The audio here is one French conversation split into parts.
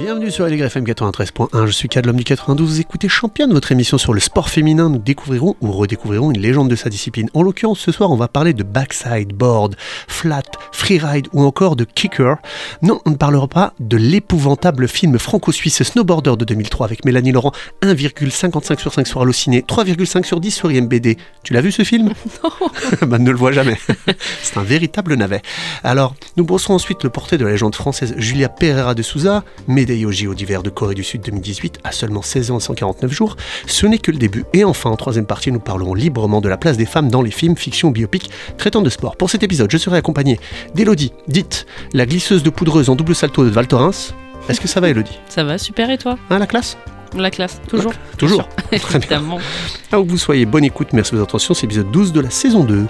Bienvenue sur LGR FM 93.1, je suis Kad, l'homme du 92, vous écoutez Championne, votre émission sur le sport féminin. Nous découvrirons ou redécouvrirons une légende de sa discipline. En l'occurrence, ce soir, on va parler de backside, board, flat, freeride ou encore de kicker. Non, on ne parlera pas de l'épouvantable film franco-suisse Snowboarder de 2003 avec Mélanie Laurent, 1,55 sur 5 sur Allociné, 3,5 sur 10 sur IMBD. Tu l'as vu ce film ? Non. Bah, ne le vois jamais. C'est un véritable navet. Alors, nous brosserons ensuite le portrait de la légende française Julia Pereira de Souza, médaillée au JO d'hiver de Corée du Sud 2018 à seulement 16 ans et 149 jours. Ce n'est que le début. Et enfin, en troisième partie, nous parlerons librement de la place des femmes dans les films, fiction, biopic traitant de sport. Pour cet épisode, je serai accompagné d'Élodie, dite la glisseuse de poudreuse en double salto de Val Thorens. Est-ce que ça va, Élodie ? Ça va, super, et toi ? Hein, la classe ? La classe, toujours. Toujours. Très bien. Évidemment. Alors que vous soyez, bonne écoute, merci de votre attention, c'est l'épisode 12 de la saison 2.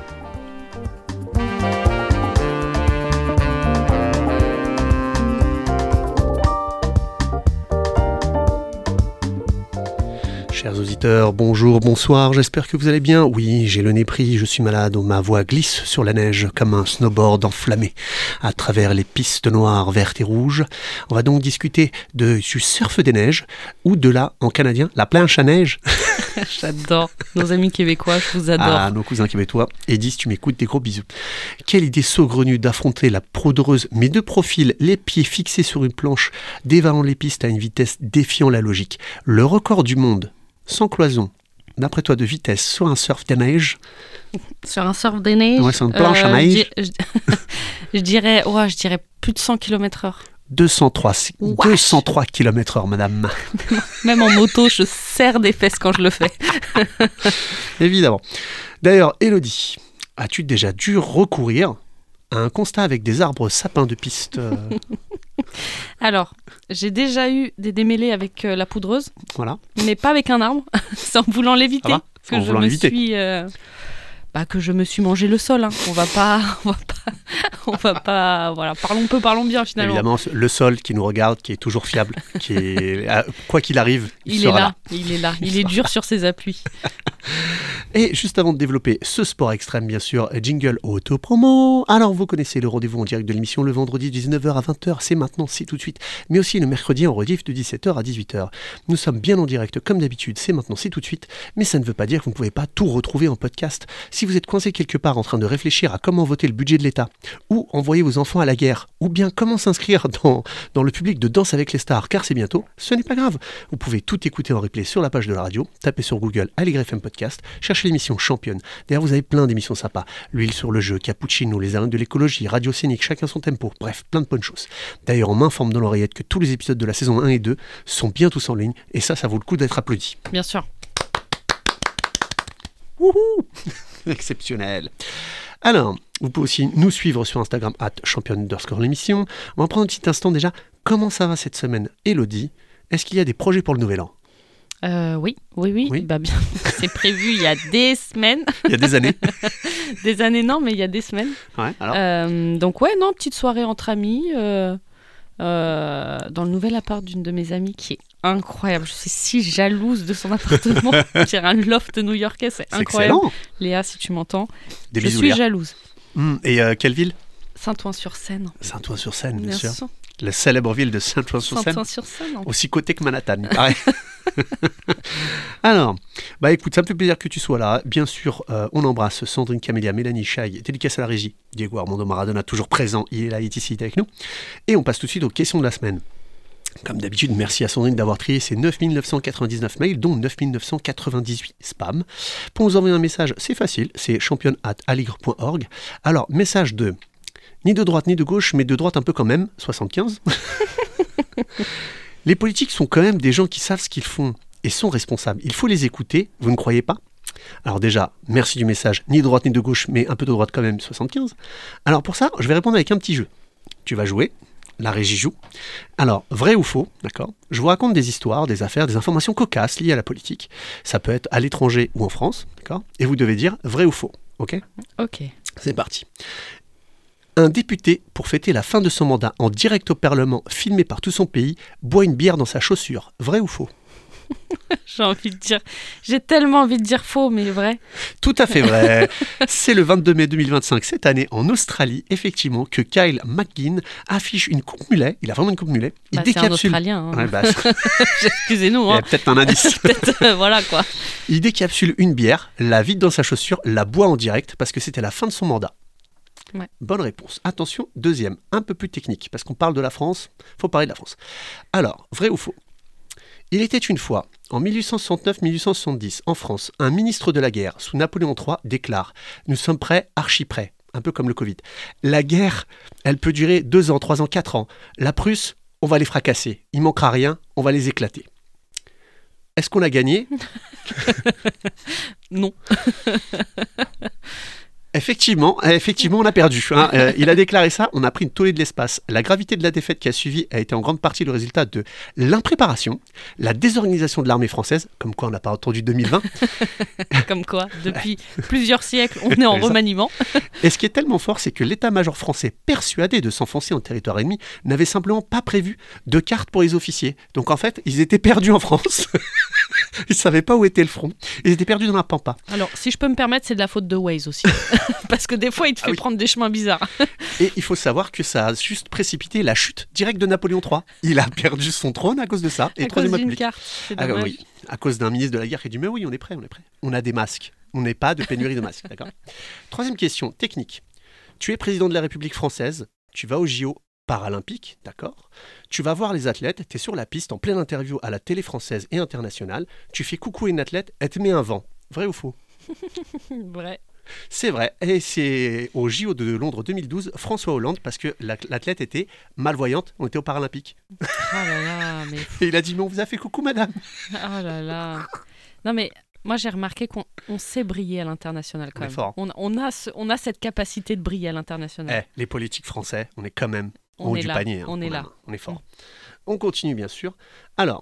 Chers auditeurs, bonjour, bonsoir, j'espère que vous allez bien. Oui, j'ai le nez pris, je suis malade, ma voix glisse sur la neige comme un snowboard enflammé à travers les pistes noires, vertes et rouges. On va donc discuter du surf des neiges, ou de la, en canadien, la planche à neige. J'adore nos amis québécois, je vous adore. Ah, nos cousins québécois. Edith, tu m'écoutes, des gros bisous. Quelle idée saugrenue d'affronter la poudreuse, mais de profil, les pieds fixés sur une planche, dévalant les pistes à une vitesse défiant la logique. Le record du monde, sans cloison, d'après toi, de vitesse sur un surf des neiges. Sur un surf des neiges. Ouais, sur une planche à neige. Je dirais plus de 100 km/h. 203 km/h, madame. Même en moto, je serre des fesses quand je le fais. Évidemment. D'ailleurs, Élodie, as-tu déjà dû recourir à un constat avec des arbres sapins de piste Alors, j'ai déjà eu des démêlés avec la poudreuse, Voilà. mais pas avec un arbre. C'est en voulant l'éviter Ah bah, que je me suis mangé le sol. Hein. On va pas. Voilà, parlons bien finalement. Évidemment, le sol qui nous regarde, qui est toujours fiable, qui est, quoi qu'il arrive, il sera là. Il est là. Il est dur sur ses appuis. Et juste avant de développer ce sport extrême, bien sûr, jingle auto-promo. Alors, vous connaissez le rendez-vous en direct de l'émission le vendredi de 19h à 20h, c'est maintenant, c'est tout de suite. Mais aussi le mercredi en rediff de 17h à 18h. Nous sommes bien en direct comme d'habitude, c'est maintenant, c'est tout de suite. Mais ça ne veut pas dire que vous ne pouvez pas tout retrouver en podcast. Si vous êtes coincé quelque part en train de réfléchir à comment voter le budget de l'État, ou envoyer vos enfants à la guerre, ou bien comment s'inscrire dans le public de Danse avec les stars, car c'est bientôt, ce n'est pas grave. Vous pouvez tout écouter en replay sur la page de la radio, tapez sur Google LGR FM Podcast, cherchez l'émission Championne. D'ailleurs, vous avez plein d'émissions sympas. L'huile sur le jeu, Cappuccino, les arènes de l'écologie, Radio Scénique, chacun son tempo. Bref, plein de bonnes choses. D'ailleurs, on m'informe dans l'oreillette que tous les épisodes de la saison 1 et 2 sont bien tous en ligne. Et ça vaut le coup d'être applaudi. Bien sûr. Wouhou. Exceptionnel. Alors, vous pouvez aussi nous suivre sur Instagram @championne_l'émission. On va prendre un petit instant déjà. Comment ça va cette semaine, Élodie ? Est-ce qu'il y a des projets pour le nouvel an ? Oui. Bah, bien, c'est prévu il y a des semaines. Il y a des années. Des années, non, mais il y a des semaines. Ouais, alors Donc, petite soirée entre amis dans le nouvel appart d'une de mes amies qui est incroyable. Je suis si jalouse de son appartement. C'est un loft new-yorkais, c'est incroyable. Excellent. Léa, si tu m'entends, Des je bisous, suis Léa. jalouse. Et quelle ville ? Saint-Ouen-sur-Seine. Saint-Ouen-sur-Seine, bien sûr. sûr. La célèbre ville de Saint-Ouen-sur-Seine. Saint-Ouen-sur-Seine. Aussi côté que Manhattan, pareil. Alors, écoute, ça me fait plaisir que tu sois là. Bien sûr, on embrasse Sandrine Camélia, Mélanie Chaille, dédicace à la régie, Diego Armando Maradona, toujours présent, il est là, il est ici, il est avec nous. Et on passe tout de suite aux questions de la semaine. Comme d'habitude, merci à Sandrine d'avoir trié ses 9999 mails, dont 9998 spam. Pour nous envoyer un message, c'est facile, c'est championne@aligre.org. Alors, message de ni de droite ni de gauche, mais de droite un peu quand même, 75. Les politiques sont quand même des gens qui savent ce qu'ils font et sont responsables. Il faut les écouter, vous ne croyez pas ? Alors déjà, merci du message, ni de droite ni de gauche, mais un peu de droite quand même, 75. Alors pour ça, je vais répondre avec un petit jeu. Tu vas jouer, la régie joue. Alors, vrai ou faux, d'accord ? Je vous raconte des histoires, des affaires, des informations cocasses liées à la politique. Ça peut être à l'étranger ou en France, d'accord ? Et vous devez dire vrai ou faux, ok ? Ok. C'est parti. Un député, pour fêter la fin de son mandat en direct au Parlement, filmé par tout son pays, boit une bière dans sa chaussure. Vrai ou faux ? J'ai tellement envie de dire faux, mais vrai. Tout à fait vrai. C'est le 22 mai 2025, cette année, en Australie, effectivement, que Kyle McGinn affiche une coupe mulet. Il a vraiment une coupe mulet. Il C'est un Australien. Hein. Ouais, Excusez-nous. Il y a peut-être un indice. Voilà quoi. Il décapsule une bière, la vide dans sa chaussure, la boit en direct parce que c'était la fin de son mandat. Ouais. Bonne réponse. Attention, deuxième, un peu plus technique, parce qu'on parle de la France, faut parler de la France. Alors, vrai ou faux? Il était une fois, en 1869-1870, en France, un ministre de la guerre, sous Napoléon III, déclare « Nous sommes prêts, archi prêts », un peu comme le Covid. La guerre, elle peut durer 2 ans, 3 ans, 4 ans. La Prusse, on va les fracasser. Il manquera rien, on va les éclater. Est-ce qu'on a gagné? Non. Effectivement, on a perdu. Hein. Il a déclaré ça, on a pris une tollée de l'espace. La gravité de la défaite qui a suivi a été en grande partie le résultat de l'impréparation, la désorganisation de l'armée française, comme quoi on n'a pas entendu 2020. Comme quoi, depuis plusieurs siècles, on est en remaniement. Et ce qui est tellement fort, c'est que l'état-major français, persuadé de s'enfoncer en territoire ennemi, n'avait simplement pas prévu de carte pour les officiers. Donc en fait, ils étaient perdus en France. Ils ne savaient pas où était le front. Ils étaient perdus dans la pampa. Alors, si je peux me permettre, c'est de la faute de Waze aussi. Parce que des fois, il te fait prendre des chemins bizarres. Et il faut savoir que ça a juste précipité la chute directe de Napoléon III. Il a perdu son trône à cause de ça. Et à cause d'une carte, c'est dommage. Oui, à cause d'un ministre de la guerre qui dit « Mais oui, on est prêt. On a des masques. On n'est pas de pénurie de masques. » D'accord. Troisième question, technique. Tu es président de la République française. Tu vas au JO paralympique, d'accord. Tu vas voir les athlètes, tu es sur la piste en pleine interview à la télé française et internationale. Tu fais coucou à une athlète, elle te met un vent. Vrai ou faux? Vrai. C'est vrai, et c'est au JO de Londres 2012, François Hollande, parce que l'athlète était malvoyante, on était au Paralympique. Oh là là, mais... Et il a dit, mais on vous a fait coucou madame. Oh là là. Non mais, moi j'ai remarqué qu'on sait briller à l'international quand même. Fort. On a cette capacité de briller à l'international. Les politiques français, on est quand même en haut du panier. On est là. On est fort. On continue bien sûr. Alors,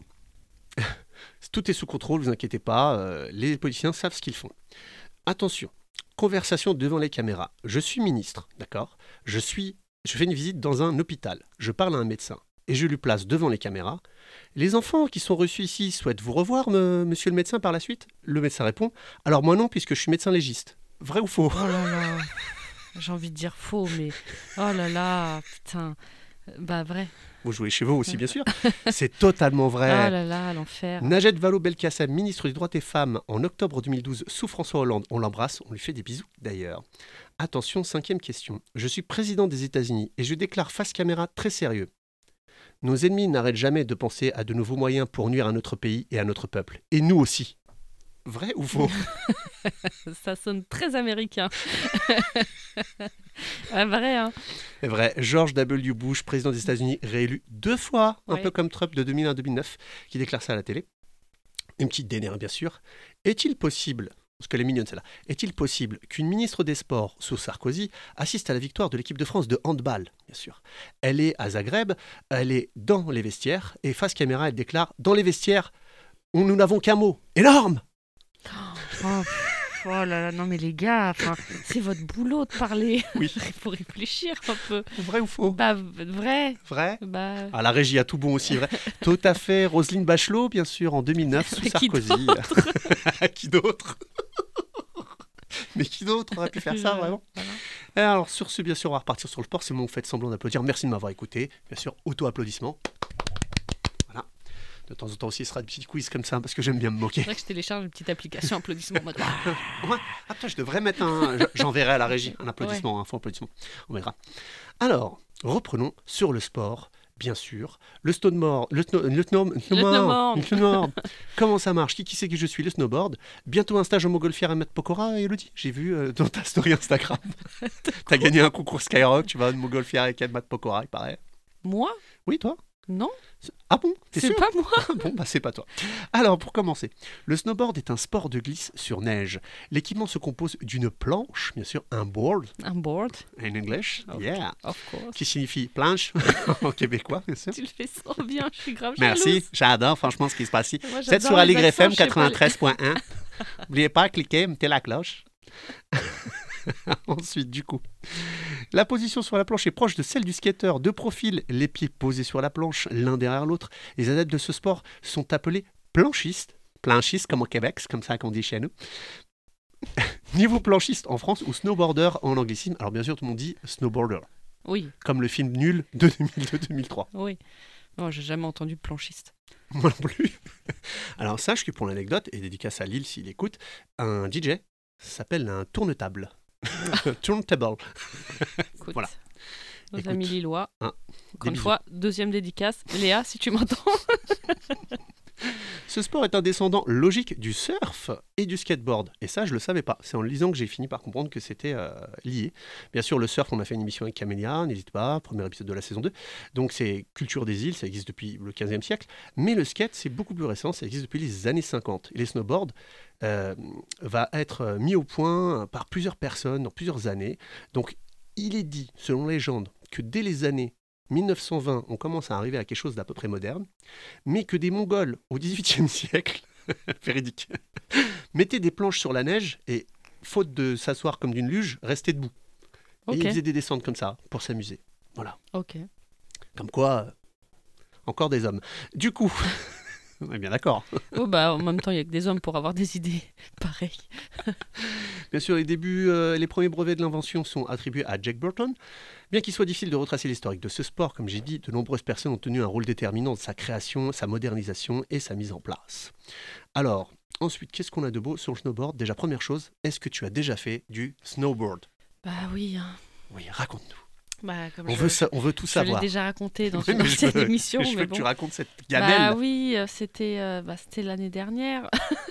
tout est sous contrôle, vous inquiétez pas, les politiciens savent ce qu'ils font. Attention. Conversation devant les caméras. Je suis ministre, d'accord. Je fais une visite dans un hôpital. Je parle à un médecin et je lui place devant les caméras. Les enfants qui sont reçus ici souhaitent vous revoir, monsieur le médecin, par la suite? Le médecin répond, alors moi non, puisque je suis médecin légiste. Vrai ou faux? Oh là là. J'ai envie de dire faux, mais oh là là, putain. Bah vrai. Vous jouez chez vous aussi, bien sûr. C'est totalement vrai. Oh là là, l'enfer. Najat Vallaud-Belkacem, ministre des Droits des Femmes, en octobre 2012, sous François Hollande. On l'embrasse, on lui fait des bisous d'ailleurs. Attention, 5e question. Je suis président des États-Unis et je déclare face caméra très sérieux. Nos ennemis n'arrêtent jamais de penser à de nouveaux moyens pour nuire à notre pays et à notre peuple. Et nous aussi. Vrai ou faux? Ça sonne très américain. Vrai, hein. C'est vrai. George W. Bush, président des États-Unis, réélu 2 fois, un peu comme Trump de 2001 à 2009, qui déclare ça à la télé. Une petite dénère, bien sûr. Est-il possible, parce qu'elle est mignonne celle-là, est-il possible qu'une ministre des Sports, sous Sarkozy, assiste à la victoire de l'équipe de France de handball, bien sûr? Elle est à Zagreb, elle est dans les vestiaires, et face caméra, elle déclare « Dans les vestiaires, nous n'avons qu'un mot, énorme !» Oh là là, non mais les gars, c'est votre boulot de parler. Oui. Il faut réfléchir un peu. Vrai ou faux? Bah, vrai. Vrai? Bah... Ah, la régie a tout bon aussi, vrai. Tout à fait. Roselyne Bachelot, bien sûr, en 2009, sous Sarkozy. Qui d'autre? Mais qui d'autre aurait pu faire ça, vraiment? Voilà. Alors, sur ce, bien sûr, on va repartir sur le sport. C'est le moment où vous faites semblant d'applaudir. Merci de m'avoir écouté. Bien sûr, auto-applaudissements. Voilà. De temps en temps aussi, ce sera des petits quiz comme ça, parce que j'aime bien me moquer. C'est vrai que je télécharge une petite application applaudissement en mode... Ouais. Attends, je devrais mettre j'enverrai à la régie un applaudissement, ouais. Un faux applaudissement. On verra. Alors, reprenons sur le sport, bien sûr. Le snowboard. Comment ça marche? Qui c'est que je suis? Le snowboard. Bientôt un stage en montgolfière à Mat Pokora, Elodie. J'ai vu dans ta story Instagram. T'as gagné un concours Skyrock, tu vas à une montgolfière avec Mat Pokora, il paraît. Moi? Oui, toi? Non. Ah bon? T'es sûr? C'est pas moi. Bon, bah c'est pas toi. Alors, pour commencer, le snowboard est un sport de glisse sur neige. L'équipement se compose d'une planche, bien sûr, un board. Un board. In English, yeah. Of course. Qui signifie planche en québécois, bien sûr. Tu le fais trop bien, je suis grave Merci, jalouse. J'adore franchement ce qui se passe ici. Moi, Vous êtes sur les Aligre FM accents, je sais pas 93.1. N'oubliez pas, cliquez, mettez la cloche. Ensuite, du coup, la position sur la planche est proche de celle du skater. De profil, les pieds posés sur la planche, l'un derrière l'autre. Les adeptes de ce sport sont appelés planchiste comme au Québec, c'est comme ça qu'on dit chez nous. Niveau planchiste en France ou snowboarder en anglicisme. Alors bien sûr, tout le monde dit snowboarder, Oui, comme le film nul de 2002-2003. oui. Non, j'ai jamais entendu planchiste. Moi non plus. Alors sache que pour l'anecdote, et dédicace à Lille s'il écoute, un DJ s'appelle un tournetable. Turntable. Écoute, Voilà. nos Écoute, amis lillois. hein, Encore des une bisous. fois, deuxième dédicace. Léa, si tu m'entends. Ce sport est un descendant logique du surf et du skateboard. Et ça, je le savais pas. C'est en le lisant que j'ai fini par comprendre que c'était lié. Bien sûr, le surf, on a fait une émission avec Camélia, n'hésite pas, premier épisode de la saison 2. Donc c'est culture des îles, ça existe depuis le 15e siècle. Mais le skate, c'est beaucoup plus récent, ça existe depuis les années 50. Et les snowboards va être mis au point par plusieurs personnes dans plusieurs années. Donc il est dit, selon légende, que dès les années 1920, on commence à arriver à quelque chose d'à peu près moderne, mais que des Mongols au XVIIIe siècle, véridique, mettaient des planches sur la neige et, faute de s'asseoir comme d'une luge, restaient debout. Et Ok, ils faisaient des descentes comme ça pour s'amuser. Voilà. ok. Comme quoi, encore des hommes. Du coup, on est bien d'accord. Oh, bah, en même temps, il n'y a que des hommes pour avoir des idées pareilles. Bien sûr, les premiers brevets de l'invention sont attribués à Jack Burton. Bien qu'il soit difficile de retracer l'historique de ce sport, comme j'ai dit, de nombreuses personnes ont tenu un rôle déterminant dans sa création, sa modernisation et sa mise en place. Alors, ensuite, qu'est-ce qu'on a de beau sur le snowboard ? Déjà, première chose, est-ce que tu as déjà fait du snowboard ? Bah oui. Hein. Oui, raconte-nous. Bah, comme On veut tout je l'ai savoir. déjà raconté dans Oui, une mais ancienne veux- émission. je mais veux que bon. tu racontes cette Bah gamelle. oui, c'était l'année dernière.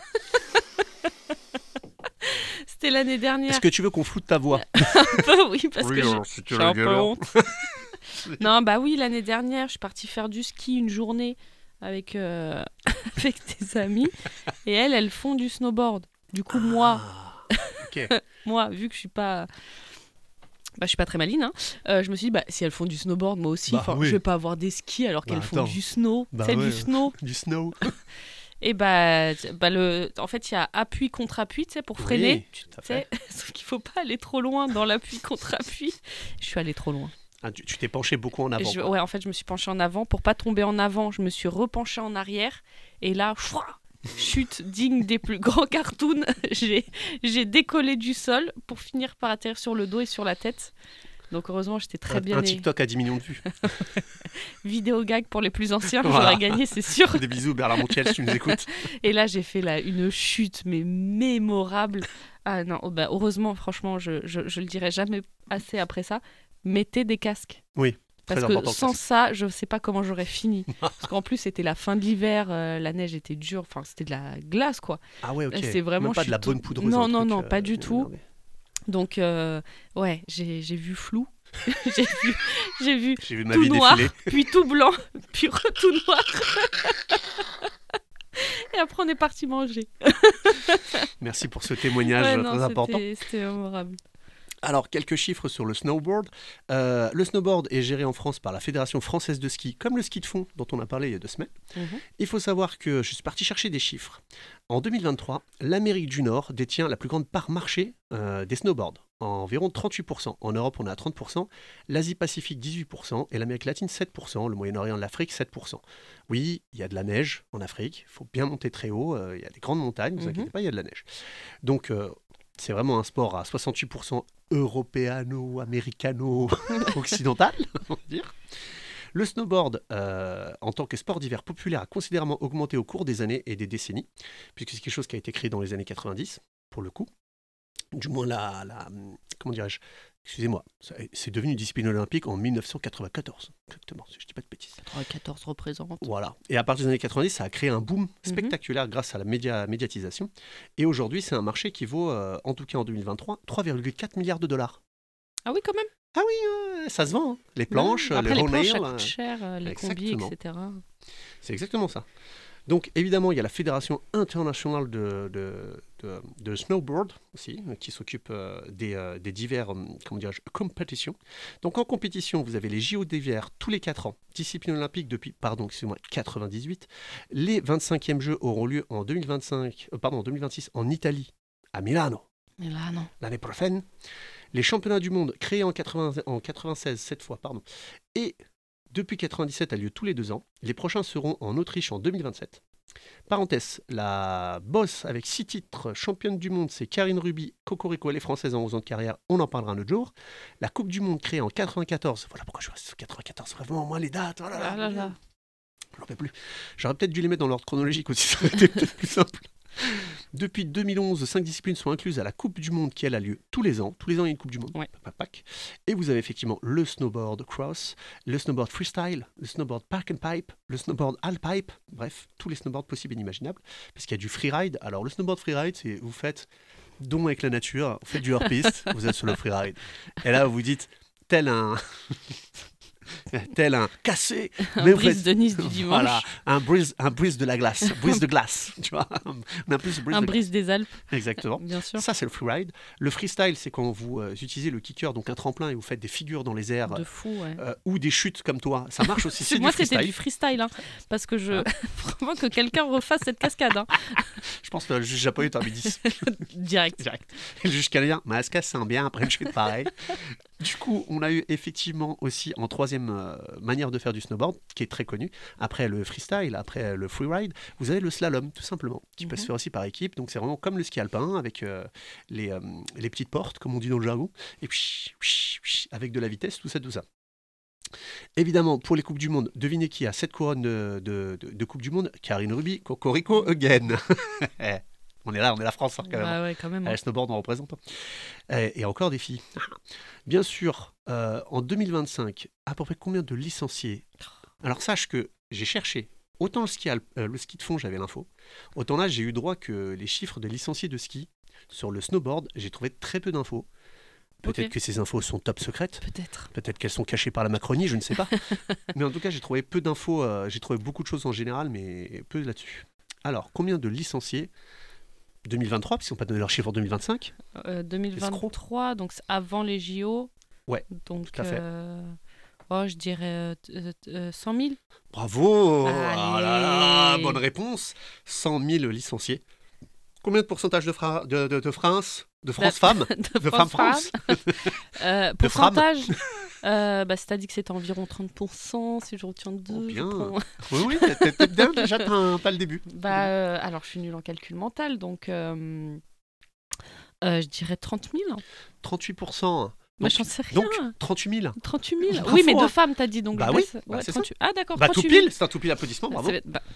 C'était l'année dernière. Est-ce que tu veux qu'on floute ta voix ? Oui, parce que si j'ai un peu honte. Non, bah oui, l'année dernière, je suis partie faire du ski une journée avec, avec des amis. Et elles font du snowboard. Du coup, Ok. moi, vu que je suis pas... Bah, je suis pas très maline, hein. Je me suis dit, bah, si elles font du snowboard, moi aussi, Bah oui. je vais pas avoir des skis alors Bah, qu'elles font attends. du snow. Bah C'est ouais. du snow. Du snow. Et en fait, il y a appui contre appui, tu sais, pour freiner. Oui, tout à Tu sais, fait. sauf qu'il faut pas aller trop loin dans l'appui contre appui. Je suis allée trop loin. Ah, tu t'es penché beaucoup en avant. quoi. Ouais, en fait, je me suis penchée en avant. Pour pas tomber en avant, je me suis repenchée en arrière. Et là, chute digne des plus grands cartoons. J'ai décollé du sol pour finir par atterrir sur le dos et sur la tête. Donc heureusement, j'étais très bien Un née. TikTok à 10 millions de vues. Vidéo gag pour les plus anciens, Voilà. j'aurais gagné, c'est sûr. Des bisous, Bernard Montiel, si tu nous écoutes. Et là, j'ai fait une chute, mais mémorable. Ah non, bah, heureusement, franchement, je le dirai jamais assez après ça. Mettez des casques. Oui, Parce très que important. sans ça, je sais pas comment j'aurais fini. Parce qu'en plus, c'était la fin de l'hiver, la neige était dure, enfin, c'était de la glace, quoi. Ah ouais, ok. C'est vraiment, Même pas je de la suis bonne poudreuse. Non, un non, truc, non, pas du tout. merde. Donc, ouais, j'ai vu flou. j'ai vu J'ai vu ma tout vie noir, défiler. puis tout blanc, puis tout noir. Et après, on est parti manger. Merci pour ce témoignage Ouais, non, très important. c'était mémorable. Alors, quelques chiffres sur le snowboard. Le snowboard est géré en France par la Fédération française de ski, comme le ski de fond dont on a parlé il y a 2 semaines. Mhm. Il faut savoir que je suis parti chercher des chiffres. En 2023, l'Amérique du Nord détient la plus grande part marché des snowboards, environ 38%. En Europe, on est à 30%, l'Asie-Pacifique 18% et l'Amérique latine 7%, le Moyen-Orient et l'Afrique 7%. Oui, il y a de la neige en Afrique, il faut bien monter très haut, il y a des grandes montagnes, ne vous inquiétez pas, il y a de la neige. Donc, c'est vraiment un sport à 68% européano-américano-occidental, on va dire. Le snowboard, en tant que sport d'hiver populaire, a considérablement augmenté au cours des années et des décennies, puisque c'est quelque chose qui a été créé dans les années 90, pour le coup. Du moins, comment dirais-je ? Excusez-moi, c'est devenu une discipline olympique en 1994, exactement, si je ne dis pas de bêtises. 14 représente. Voilà. Et à partir des années 90, ça a créé un boom spectaculaire grâce à la médiatisation. Et aujourd'hui, c'est un marché qui vaut, en tout cas en 2023, 3,4 milliards de dollars. Ah oui, quand même. Ah oui, ça se vend. Hein. Les planches, Après, les les planches, ça rails, coûte cher, les combis, exactement. etc. c'est exactement ça. Donc évidemment, il y a la Fédération internationale de snowboard aussi, qui s'occupe des divers compétitions. Donc en compétition, vous avez les JO d'hiver tous les 4 ans, discipline olympique depuis, 98. Les 25e Jeux auront lieu en 2026 en Italie, à Milano, Mais là, non. l'année prochaine. Les championnats du monde créés en 96, cette fois, et depuis 97 a lieu tous les 2 ans. Les prochains seront en Autriche en 2027. Parenthèse, la boss avec 6 titres, championne du monde, c'est Karine Ruby. Cocorico, elle est française en 11 ans de carrière, on en parlera un autre jour. La Coupe du Monde créée en 94, voilà pourquoi je reste sur 94, vraiment, moi les dates, oh là là, Ah là là. j'en peux plus. J'aurais peut-être dû les mettre dans l'ordre chronologique aussi, ça aurait été peut-être plus simple. Depuis 2011, 5 disciplines sont incluses à la Coupe du Monde qui elle a lieu tous les ans. Tous les ans, il y a une Coupe du Monde. Ouais. Pac. Et vous avez effectivement le snowboard cross, le snowboard freestyle, le snowboard park and pipe, le snowboard halfpipe, bref, tous les snowboards possibles et inimaginables. Parce qu'il y a du freeride. Alors, le snowboard freeride, c'est vous faites don avec la nature, vous faites du hors-piste, vous êtes sur le freeride. Et là, vous vous dites, tel un cassé. Un brise de Nice du dimanche. Voilà, un brise de la glace, brise de glace, tu vois. On a plus brise Un de brise des Alpes. Exactement. Bien sûr. Ça, c'est le freeride. Le freestyle, c'est quand vous utilisez le kicker, donc un tremplin, et vous faites des figures dans les airs De fou, ouais. ou des chutes comme toi. Ça marche aussi. C'est Moi, du c'était freestyle. du freestyle, hein, parce que je vraiment que quelqu'un refasse cette cascade, hein. Je pense que le juge japonais t'en mis 10. Direct. Et le juge canadien, mais se casse bien après une chute pareil. Du coup, on a eu effectivement aussi en troisième manière de faire du snowboard, qui est très connue, après le freestyle, après le freeride, vous avez le slalom, tout simplement, qui peut se faire aussi par équipe. Donc c'est vraiment comme le ski alpin, avec les petites portes, comme on dit dans le jargon, et puis avec de la vitesse, tout ça. Évidemment, pour les Coupes du Monde, devinez qui a 7 couronnes de Coupe du Monde? Karine Ruby, Cocorico again. On est la France, hein, quand même. Ah ouais, quand même. Le snowboard, on représente. Et encore des filles. Bien sûr, en 2025, à peu près combien de licenciés? Alors sache que j'ai cherché. Autant le ski de fond, j'avais l'info. Autant là, j'ai eu droit que les chiffres de licenciés de ski. Sur le snowboard, j'ai trouvé très peu d'infos. Peut-être que ces infos sont top secrètes. Peut-être qu'elles sont cachées par la Macronie, je ne sais pas. Mais en tout cas, j'ai trouvé peu d'infos. J'ai trouvé beaucoup de choses en général, mais peu là-dessus. Alors, combien de licenciés 2023, puisqu'ils n'ont pas donné leur chiffre en 2025. 2023, donc c'est avant les JO. Ouais, donc, tout à fait. Je dirais 100 000. Bravo. Allez. Oh là là, bonne réponse. 100 000 licenciés. Combien de pourcentage de France femmes De femmes France pourcentage c'est-à-dire que c'était environ 30%, si je retiens deux. Oh, bien. Oui, t'es bien, déjà t'as le début. Alors, je suis nulle en calcul mental, donc je dirais 30 000. 38%. Donc, j'en sais rien. Donc 38 000. 38 000. Bravo, oui, mais deux femmes, t'as dit. Donc bah oui, ouais, c'est 38. Ah d'accord, tout 38 000. pile, c'est un tout pile applaudissement, bravo.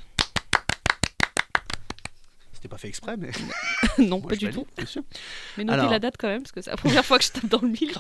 C'était pas fait exprès, mais... non, pas du tout. Bien sûr. Mais notez la date quand même, parce que c'est la première fois que je tape dans le mille.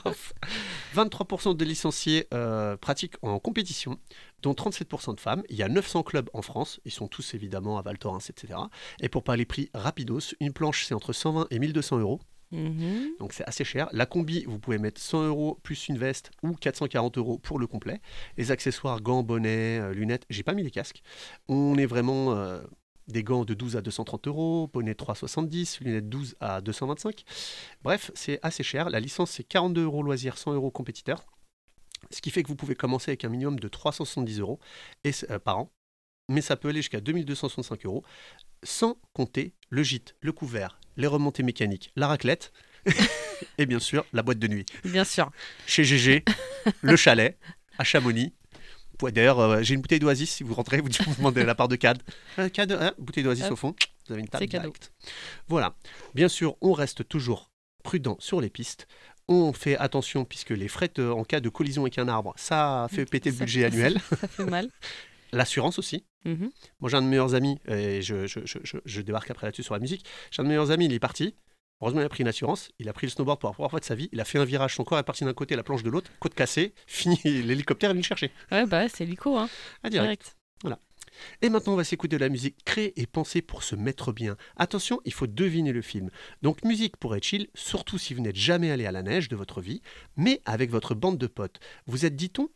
23% des licenciés pratiquent en compétition, dont 37% de femmes. Il y a 900 clubs en France. Ils sont tous évidemment à Val Thorens, etc. Et pour parler prix rapidos, une planche, c'est entre 120 et 1200 euros. Donc c'est assez cher. La combi, vous pouvez mettre 100 euros plus une veste ou 440 euros pour le complet. Les accessoires, gants, bonnets, lunettes, j'ai pas mis les casques. On est vraiment... des gants de 12 à 230 euros, bonnet 370, lunettes 12 à 225. Bref, c'est assez cher. La licence, c'est 42 euros loisirs, 100 euros compétiteur. Ce qui fait que vous pouvez commencer avec un minimum de 370 euros par an. Mais ça peut aller jusqu'à 2265 euros, sans compter le gîte, le couvert, les remontées mécaniques, la raclette et bien sûr la boîte de nuit. Bien sûr. Chez GG, le chalet, à Chamonix. D'ailleurs, j'ai une bouteille d'Oasis. Si vous rentrez, vous demandez la part de CAD. CAD, bouteille d'Oasis au fond. Vous avez une table directe. Voilà. Bien sûr, on reste toujours prudent sur les pistes. On fait attention puisque les frais en cas de collision avec un arbre, ça fait péter le budget annuel. Ça fait mal. L'assurance aussi. Moi, j'ai un de mes meilleurs amis, et je débarque après là-dessus sur la musique. J'ai un de mes meilleurs amis, il est parti. Heureusement, il a pris une assurance. Il a pris le snowboard pour la première fois de sa vie. Il a fait un virage. Son corps est parti d'un côté, la planche de l'autre. Côte cassée. Fini. L'hélicoptère est venu le chercher. Ouais, c'est l'ICO. Hein. Direct. Voilà. Et maintenant, on va s'écouter de la musique créée et pensée pour se mettre bien. Attention, il faut deviner le film. Donc, musique pour être chill, surtout si vous n'êtes jamais allé à la neige de votre vie, mais avec votre bande de potes. Vous êtes, dit-on,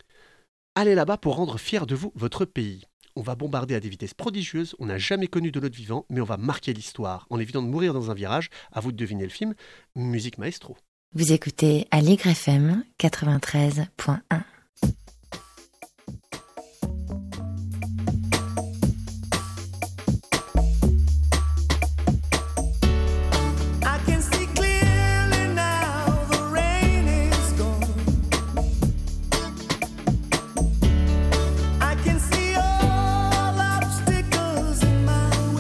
allez là-bas pour rendre fier de vous votre pays. On va bombarder à des vitesses prodigieuses, on n'a jamais connu de l'autre vivant, mais on va marquer l'histoire. En évitant de mourir dans un virage, à vous de deviner le film. Musique maestro. Vous écoutez Aligre FM 93.1. I can see all obstacles in my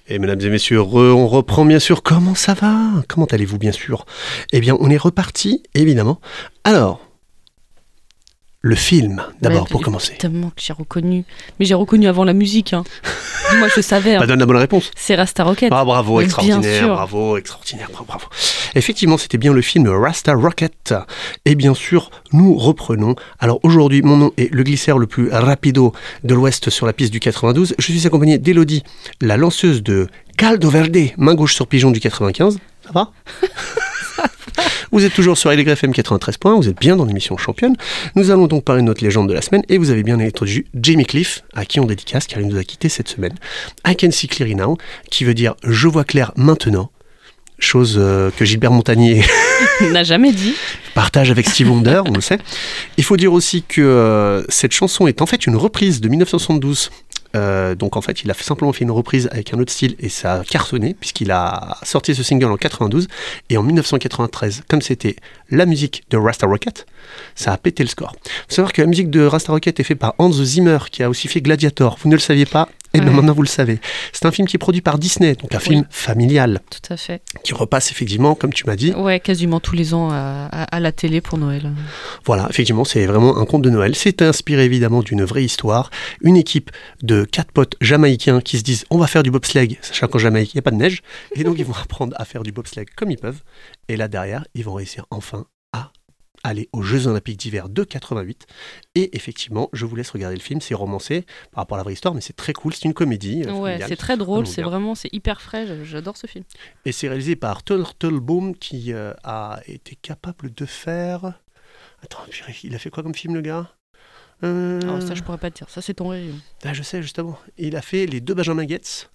Et mesdames et messieurs, on reprend bien sûr. Comment ça va? Comment allez-vous bien sûr? Eh bien, on est reparti, évidemment. Alors, le film, d'abord, pour commencer. Évidemment que j'ai reconnu. Mais j'ai reconnu avant la musique. Hein. Moi, je savais. Bah, donne la bonne réponse. C'est Rasta Rocket. Ah, bravo, Mais extraordinaire, bien sûr. bravo, extraordinaire, bravo. Effectivement, c'était bien le film Rasta Rocket. Et bien sûr, nous reprenons. Alors aujourd'hui, mon nom est le glisseur le plus rapido de l'Ouest sur la piste du 92. Je suis accompagné d'Élodie, la lanceuse de Caldo Verde, main gauche sur pigeon du 95. Ça va? Vous êtes toujours sur LGFM 93 points, vous êtes bien dans l'émission Championne. Nous allons donc parler de notre légende de la semaine et vous avez bien introduit Jamie Cliff, à qui on dédicace car il nous a quitté cette semaine. I can see clearly now, qui veut dire je vois clair maintenant, chose que Gilbert Montagnier n'a jamais dit. Partage avec Steve Wonder, on le sait. Il faut dire aussi que cette chanson est en fait une reprise de 1972. Donc en fait il a simplement fait une reprise avec un autre style et ça a cartonné puisqu'il a sorti ce single en 92 et en 1993 comme c'était la musique de Rasta Rocket, ça a pété le score. Il faut savoir que la musique de Rasta Rocket est faite par Hans Zimmer qui a aussi fait Gladiator, vous ne le saviez pas? Et bien maintenant vous le savez. C'est un film qui est produit par Disney, donc un film familial. Tout à fait. Qui repasse effectivement, comme tu m'as dit. Ouais, quasiment tous les ans à la télé pour Noël. Voilà, effectivement, c'est vraiment un conte de Noël. C'est inspiré évidemment d'une vraie histoire. Une équipe de 4 potes jamaïcains qui se disent on va faire du bobsleigh, sachant qu'en Jamaïque il n'y a pas de neige. Et donc ils vont apprendre à faire du bobsleigh comme ils peuvent. Et là derrière, ils vont réussir enfin à aller aux Jeux Olympiques d'hiver de 88. Et effectivement, je vous laisse regarder le film. C'est romancé par rapport à la vraie histoire, mais c'est très cool. C'est une comédie. Ouais, c'est très drôle. C'est vraiment, c'est hyper frais. J'adore ce film. Et c'est réalisé par Turtelbaum qui a été capable de faire... Attends, il a fait quoi comme film, le gars? Alors ça, je pourrais pas te dire. Ça, c'est ton rayon. Ah, je sais, justement. Il a fait Les Deux Benjamin Gates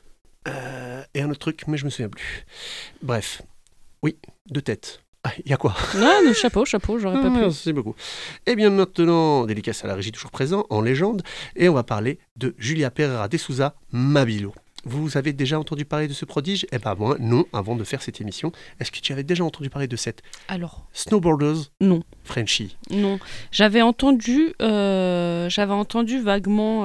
et un autre truc, mais je me souviens plus. Bref. Oui, deux têtes. Il y a quoi? Non, chapeau, j'aurais pas pu. Merci beaucoup. Et bien maintenant, dédicace à la régie toujours présent, en légende, et on va parler de Julia Pereira de Souza Mabilo. Vous avez déjà entendu parler de ce prodige? Eh ben moi, non, avant de faire cette émission. Est-ce que tu avais déjà entendu parler de cette snowboardeuse? Non. Frenchie? Non. J'avais entendu vaguement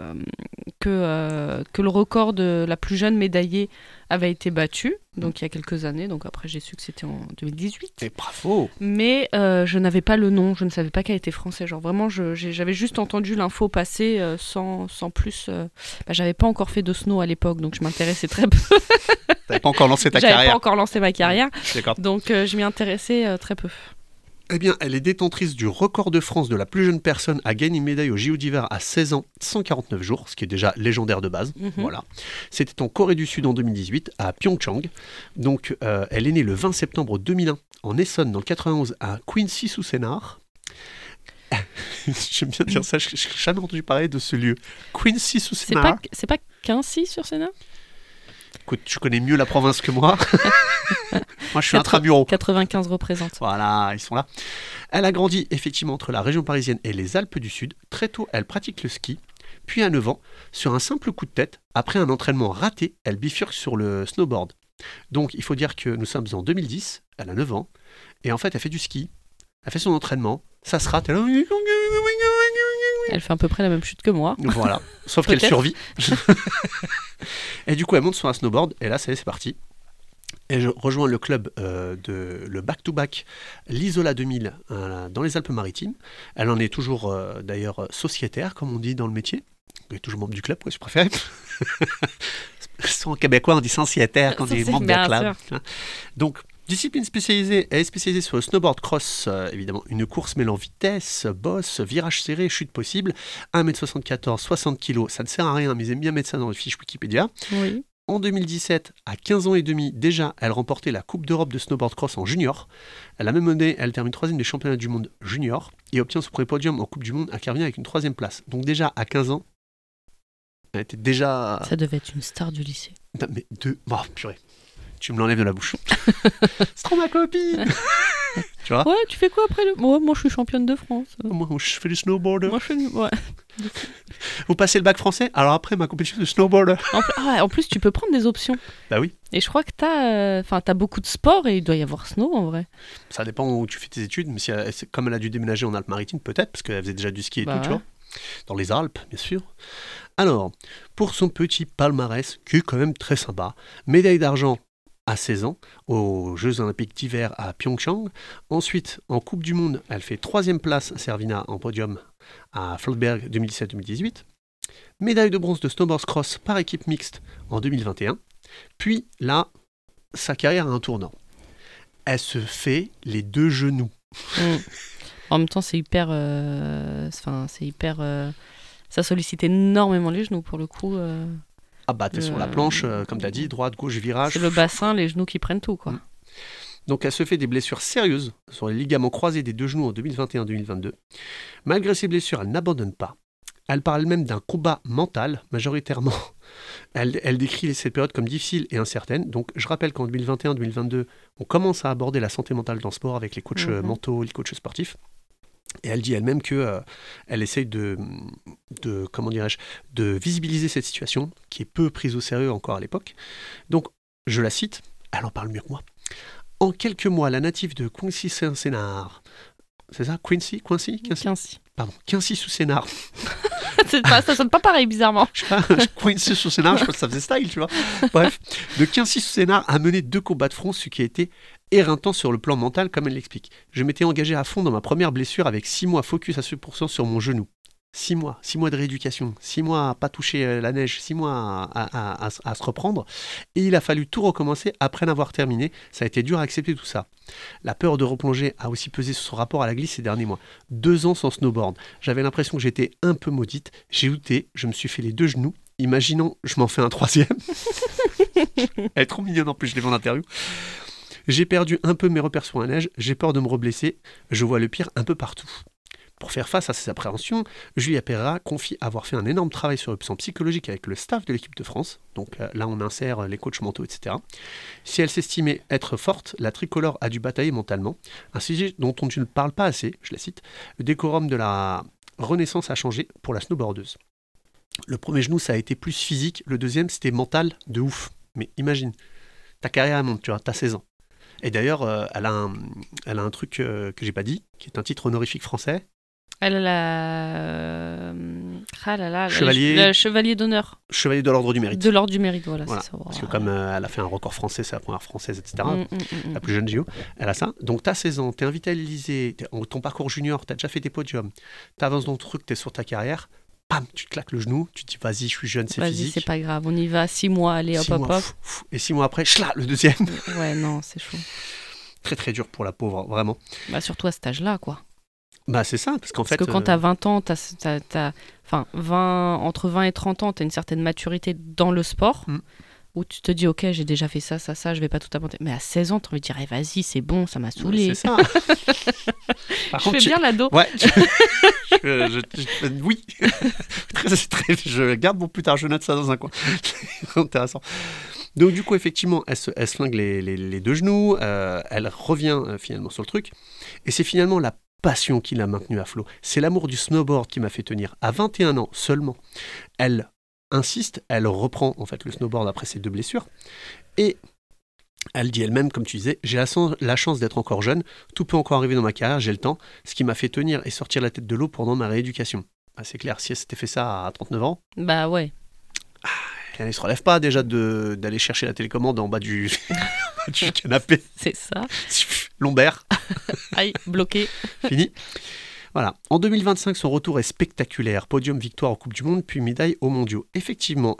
que le record de la plus jeune médaillée avait été battu, donc il y a quelques années, donc après j'ai su que c'était en 2018. Et bravo! Mais je n'avais pas le nom, je ne savais pas qu'elle était française, genre vraiment j'avais juste entendu l'info passer sans plus, j'avais pas encore fait de snow à l'époque, donc je m'intéressais très peu. T'avais pas encore lancé ta carrière? J'avais pas encore lancé ma carrière, d'accord. Donc je m'y intéressais très peu. Eh bien, elle est détentrice du record de France de la plus jeune personne à gagner une médaille au JO d'hiver à 16 ans, 149 jours, ce qui est déjà légendaire de base. Voilà. C'était en Corée du Sud en 2018, à Pyeongchang. Donc, elle est née le 20 septembre 2001 en Essonne, dans le 91, à Quincy-sous-Sénart. J'aime bien dire ça, je n'ai jamais entendu parler de ce lieu. Quincy-sous-Sénart. C'est pas Quincy-sur-Sénart? Écoute, tu connais mieux la province que moi. Moi, je suis intramuros. 95 représente. Voilà, ils sont là. Elle a grandi effectivement entre la région parisienne et les Alpes du Sud. Très tôt, elle pratique le ski. Puis à 9 ans, sur un simple coup de tête, après un entraînement raté, elle bifurque sur le snowboard. Donc, il faut dire que nous sommes en 2010. Elle a 9 ans. Et en fait, elle fait du ski. Elle fait son entraînement. Ça se rate. Elle fait à peu près la même chute que moi. Voilà, sauf qu'elle survit. Et du coup, elle monte sur un snowboard. Et là, ça y est, c'est parti. Et je rejoins le club le back-to-back, l'Isola 2000, dans les Alpes-Maritimes. Elle en est toujours, d'ailleurs, sociétaire, comme on dit dans le métier. Elle est toujours membre du club, quoi, si je préfère. En québécois, on dit sociétaire quand on est membre d'un club. Donc, discipline spécialisée, elle est spécialisée sur le snowboard cross, évidemment. Une course mêlant vitesse, bosse, virage serré, chute possible. 1m74, 60 kg, ça ne sert à rien, mais ils aiment bien mettre ça dans les fiches Wikipédia. Oui. En 2017, à 15 ans et demi, déjà, elle remportait la Coupe d'Europe de snowboard cross en junior. La même année, elle termine 3e des championnats du monde junior et obtient son premier podium en Coupe du Monde à Carvin avec une 3e place. Donc déjà, à 15 ans, elle était déjà... Ça devait être une star du lycée. Non, mais oh, purée, tu me l'enlèves de la bouche. C'est trop ma copine. Tu vois? Ouais, tu fais quoi après moi, je suis championne de France. Moi, je fais du snowboard. Moi, je fais du... Ouais. Vous passez le bac français? Alors après, ma compétition de snowboard. En plus, tu peux prendre des options. Bah oui. Et je crois que t'as beaucoup de sports et il doit y avoir snow en vrai. Ça dépend où tu fais tes études, mais comme elle a dû déménager en Alpes-Maritimes, peut-être, parce qu'elle faisait déjà du ski et tout, tu vois. Dans les Alpes, bien sûr. Alors, pour son petit palmarès, qui est quand même très sympa, médaille d'argent à 16 ans aux Jeux Olympiques d'hiver à Pyeongchang. Ensuite, en Coupe du Monde, elle fait 3e place à Servina en podium à Floodberg 2017-2018. Médaille de bronze de snowboard cross par équipe mixte en 2021. Puis là, sa carrière a un tournant. Elle se fait les 2 genoux. En même temps, c'est hyper... ça sollicite énormément les genoux, pour le coup. Ah bah, t'es sur la planche, comme t'as dit, droite, gauche, virage. C'est le bassin, les genoux qui prennent tout, quoi. Donc elle se fait des blessures sérieuses sur les ligaments croisés des 2 genoux en 2021-2022. Malgré ces blessures, elle n'abandonne pas. Elle parle même d'un combat mental, majoritairement. Elle décrit cette période comme difficile et incertaine. Donc je rappelle qu'en 2021-2022, on commence à aborder la santé mentale dans le sport avec les coachs mentaux, les coachs sportifs. Et elle dit elle-même qu'elle essaye de visibiliser cette situation, qui est peu prise au sérieux encore à l'époque. Donc, je la cite, elle en parle mieux que moi. En quelques mois, la native de Quincy-sous-Sénart, c'est ça Quincy Pardon, Quincy-sous-Sénart. Ça sonne pas pareil, bizarrement. Quincy-sous-Sénart, je pense que ça faisait style, tu vois. Bref, de Quincy-sous-Sénart a mené 2 combats de front, ce qui a été éreintant sur le plan mental, comme elle l'explique. Je m'étais engagé à fond dans ma première blessure avec 6 mois focus à 100% sur mon genou. 6 mois de rééducation, 6 mois à pas toucher la neige, 6 mois à se reprendre. Et il a fallu tout recommencer après n'avoir terminé. Ça a été dur à accepter tout ça. La peur de replonger a aussi pesé sur son rapport à la glisse ces derniers mois. 2 ans sans snowboard. J'avais l'impression que j'étais un peu maudite. J'ai douté, je me suis fait les 2 genoux. Imaginons, je m'en fais un 3e. Elle est trop mignonne en plus, je l'ai vu en interview. J'ai perdu un peu mes repères sur la neige, j'ai peur de me reblesser, je vois le pire un peu partout. Pour faire face à ces appréhensions, Julia Pereira confie avoir fait un énorme travail sur le plan psychologique avec le staff de l'équipe de France. Donc là, on insère les coachs mentaux, etc. Si elle s'estimait être forte, la tricolore a dû batailler mentalement. Un sujet dont on ne parle pas assez, je la cite. Le décorum de la Renaissance a changé pour la snowboardeuse. Le premier genou, ça a été plus physique. Le deuxième, c'était mental de ouf. Mais imagine, ta carrière monte, tu vois, t'as 16 ans. Et d'ailleurs, elle a un truc que j'ai pas dit, qui est un titre honorifique français. Elle a le chevalier d'honneur. Chevalier de l'ordre du mérite. De l'ordre du mérite, voilà. C'est ça. Parce que comme elle a fait un record français, c'est la première française, etc. La plus jeune JO, elle a ça. Donc t'as 16 ans, t'es invité à l'Elysée, ton parcours junior, t'as déjà fait tes podiums, t'avances dans le truc, t'es sur ta carrière, pam, tu te claques le genou, tu te dis vas-y, je suis jeune, c'est physique. Vas-y, c'est pas grave, on y va, 6 mois, allez, hop. Et 6 mois après, le deuxième. Ouais, non, c'est chaud. Très très dur pour la pauvre, vraiment. Bah surtout à cet âge-là, quoi. Bah c'est ça, parce que quand t'as 20 ans, entre 20 et 30 ans, t'as une certaine maturité dans le sport, où tu te dis, ok, j'ai déjà fait ça, je vais pas tout abandonner. Mais à 16 ans, t'as envie de dire, vas-y, c'est bon, ça m'a saoulé. C'est ça. Par contre, bien l'ado. Ouais. Oui. Je garde mon plus tard, je note ça dans un coin. C'est intéressant. Donc du coup, effectivement, elle se flingue les 2 genoux, elle revient finalement sur le truc, et c'est finalement la passion qui l'a maintenue à flot. C'est l'amour du snowboard qui m'a fait tenir. À 21 ans seulement, elle insiste, elle reprend en fait le snowboard après ses 2 blessures, et elle dit elle-même, comme tu disais, j'ai la chance d'être encore jeune, tout peut encore arriver dans ma carrière, j'ai le temps, ce qui m'a fait tenir et sortir la tête de l'eau pendant ma rééducation. Bah, c'est clair, si elle s'était fait ça à 39 ans... Bah ouais. Elle ne se relève pas déjà d'aller chercher la télécommande en bas du canapé. C'est ça. Lombaire. Aïe, bloqué. Fini. Voilà. En 2025, son retour est spectaculaire. Podium, victoire en Coupe du Monde, puis médaille aux Mondiaux. Effectivement,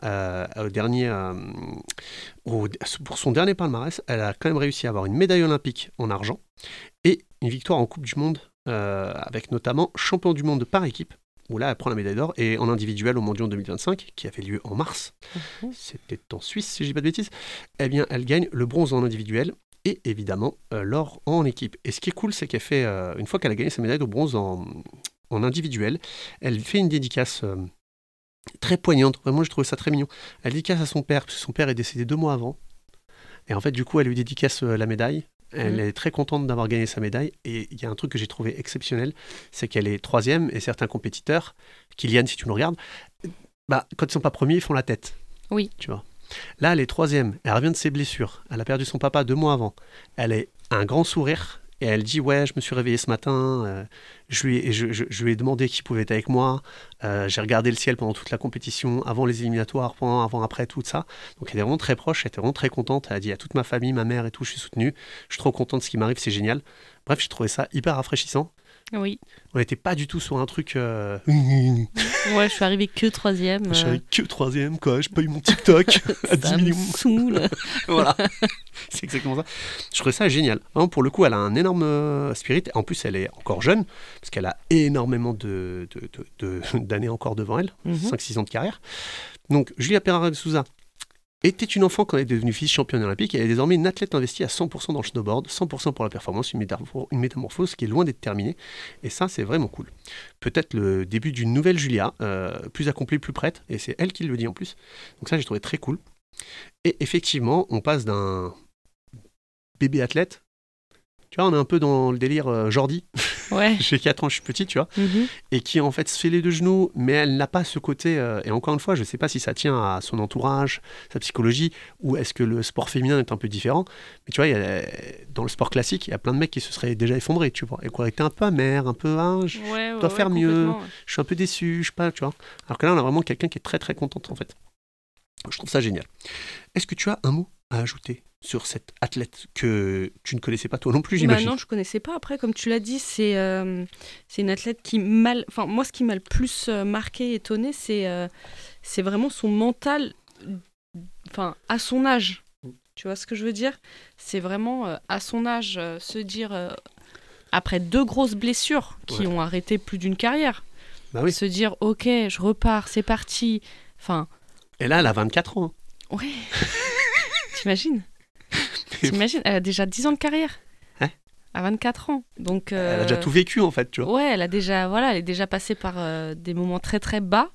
pour son dernier palmarès, elle a quand même réussi à avoir une médaille olympique en argent et une victoire en Coupe du Monde, avec notamment champion du monde par équipe, où là elle prend la médaille d'or, et en individuel au Mondiaux 2025, qui avait lieu en mars, c'était en Suisse si je dis pas de bêtises, eh bien elle gagne le bronze en individuel, et évidemment l'or en équipe. Et ce qui est cool, c'est qu'elle fait, une fois qu'elle a gagné sa médaille de bronze en individuel, elle fait une dédicace très poignante. Moi je trouvais ça très mignon. Elle dédicace à son père, parce que son père est décédé 2 mois avant, et en fait du coup elle lui dédicace la médaille. Elle est très contente d'avoir gagné sa médaille, et il y a un truc que j'ai trouvé exceptionnel, c'est qu'elle est 3e, et certains compétiteurs, Kylian si tu nous regardes, bah, quand ils sont pas premiers, ils font la tête. Oui. Tu vois. Là, elle est 3e, elle revient de ses blessures, elle a perdu son papa 2 mois avant, elle a un grand sourire, Et elle dit, ouais, je me suis réveillée ce matin, je lui ai demandé qui pouvait être avec moi, j'ai regardé le ciel pendant toute la compétition, avant les éliminatoires, pendant, avant, après, tout ça. Donc elle est vraiment très proche, elle était vraiment très contente, elle a dit à toute ma famille, ma mère et tout, je suis soutenue, je suis trop contente de ce qui m'arrive, c'est génial. Bref, j'ai trouvé ça hyper rafraîchissant. Oui. On n'était pas du tout sur un truc... Ouais, je suis arrivée que 3e. Je suis arrivé que 3e, quoi, j'ai pas eu mon TikTok à 10 Ça millions. me saoule. Voilà, c'est exactement ça. Je trouvais ça génial. Vraiment, pour le coup, elle a un énorme spirit. En plus, elle est encore jeune, parce qu'elle a énormément d'années encore devant elle, 5-6 ans de carrière. Donc, Julia Pereira de Souza était une enfant quand elle est devenue vice-championne olympique et elle est désormais une athlète investie à 100% dans le snowboard, 100% pour la performance, une métamorphose qui est loin d'être terminée. Et ça, c'est vraiment cool. Peut-être le début d'une nouvelle Julia, plus accomplie, plus prête, et c'est elle qui le dit en plus. Donc ça, j'ai trouvé très cool. Et effectivement, on passe d'un bébé athlète, tu vois, on est un peu dans le délire Jordi, Ouais. j'ai 4 ans, je suis petit, tu vois, et qui en fait se fait les deux genoux, mais elle n'a pas ce côté, et encore une fois, je ne sais pas si ça tient à son entourage, sa psychologie, ou est-ce que le sport féminin est un peu différent, mais tu vois, dans le sport classique, il y a plein de mecs qui se seraient déjà effondrés, tu vois, et qui auraient été un peu amers, un peu, je dois faire mieux, je suis un peu déçu, je sais pas, tu vois, alors que là, on a vraiment quelqu'un qui est très très contente, en fait. Je trouve ça génial. Est-ce que tu as un mot à ajouter sur cette athlète que tu ne connaissais pas toi non plus, j'imagine? Non, je connaissais pas. Après, comme tu l'as dit, c'est une athlète qui moi, ce qui m'a le plus marqué, étonné, c'est vraiment son mental, à son âge. Tu vois ce que je veux dire? C'est vraiment à son âge se dire après 2 grosses blessures qui ont arrêté plus d'une carrière, se dire ok, je repars, c'est parti. Et là, elle a 24 ans. Ouais. T'imagines, elle a déjà 10 ans de carrière. À 24 ans. Donc, elle a déjà tout vécu, en fait, tu vois. Ouais, elle est déjà passée par des moments très très bas.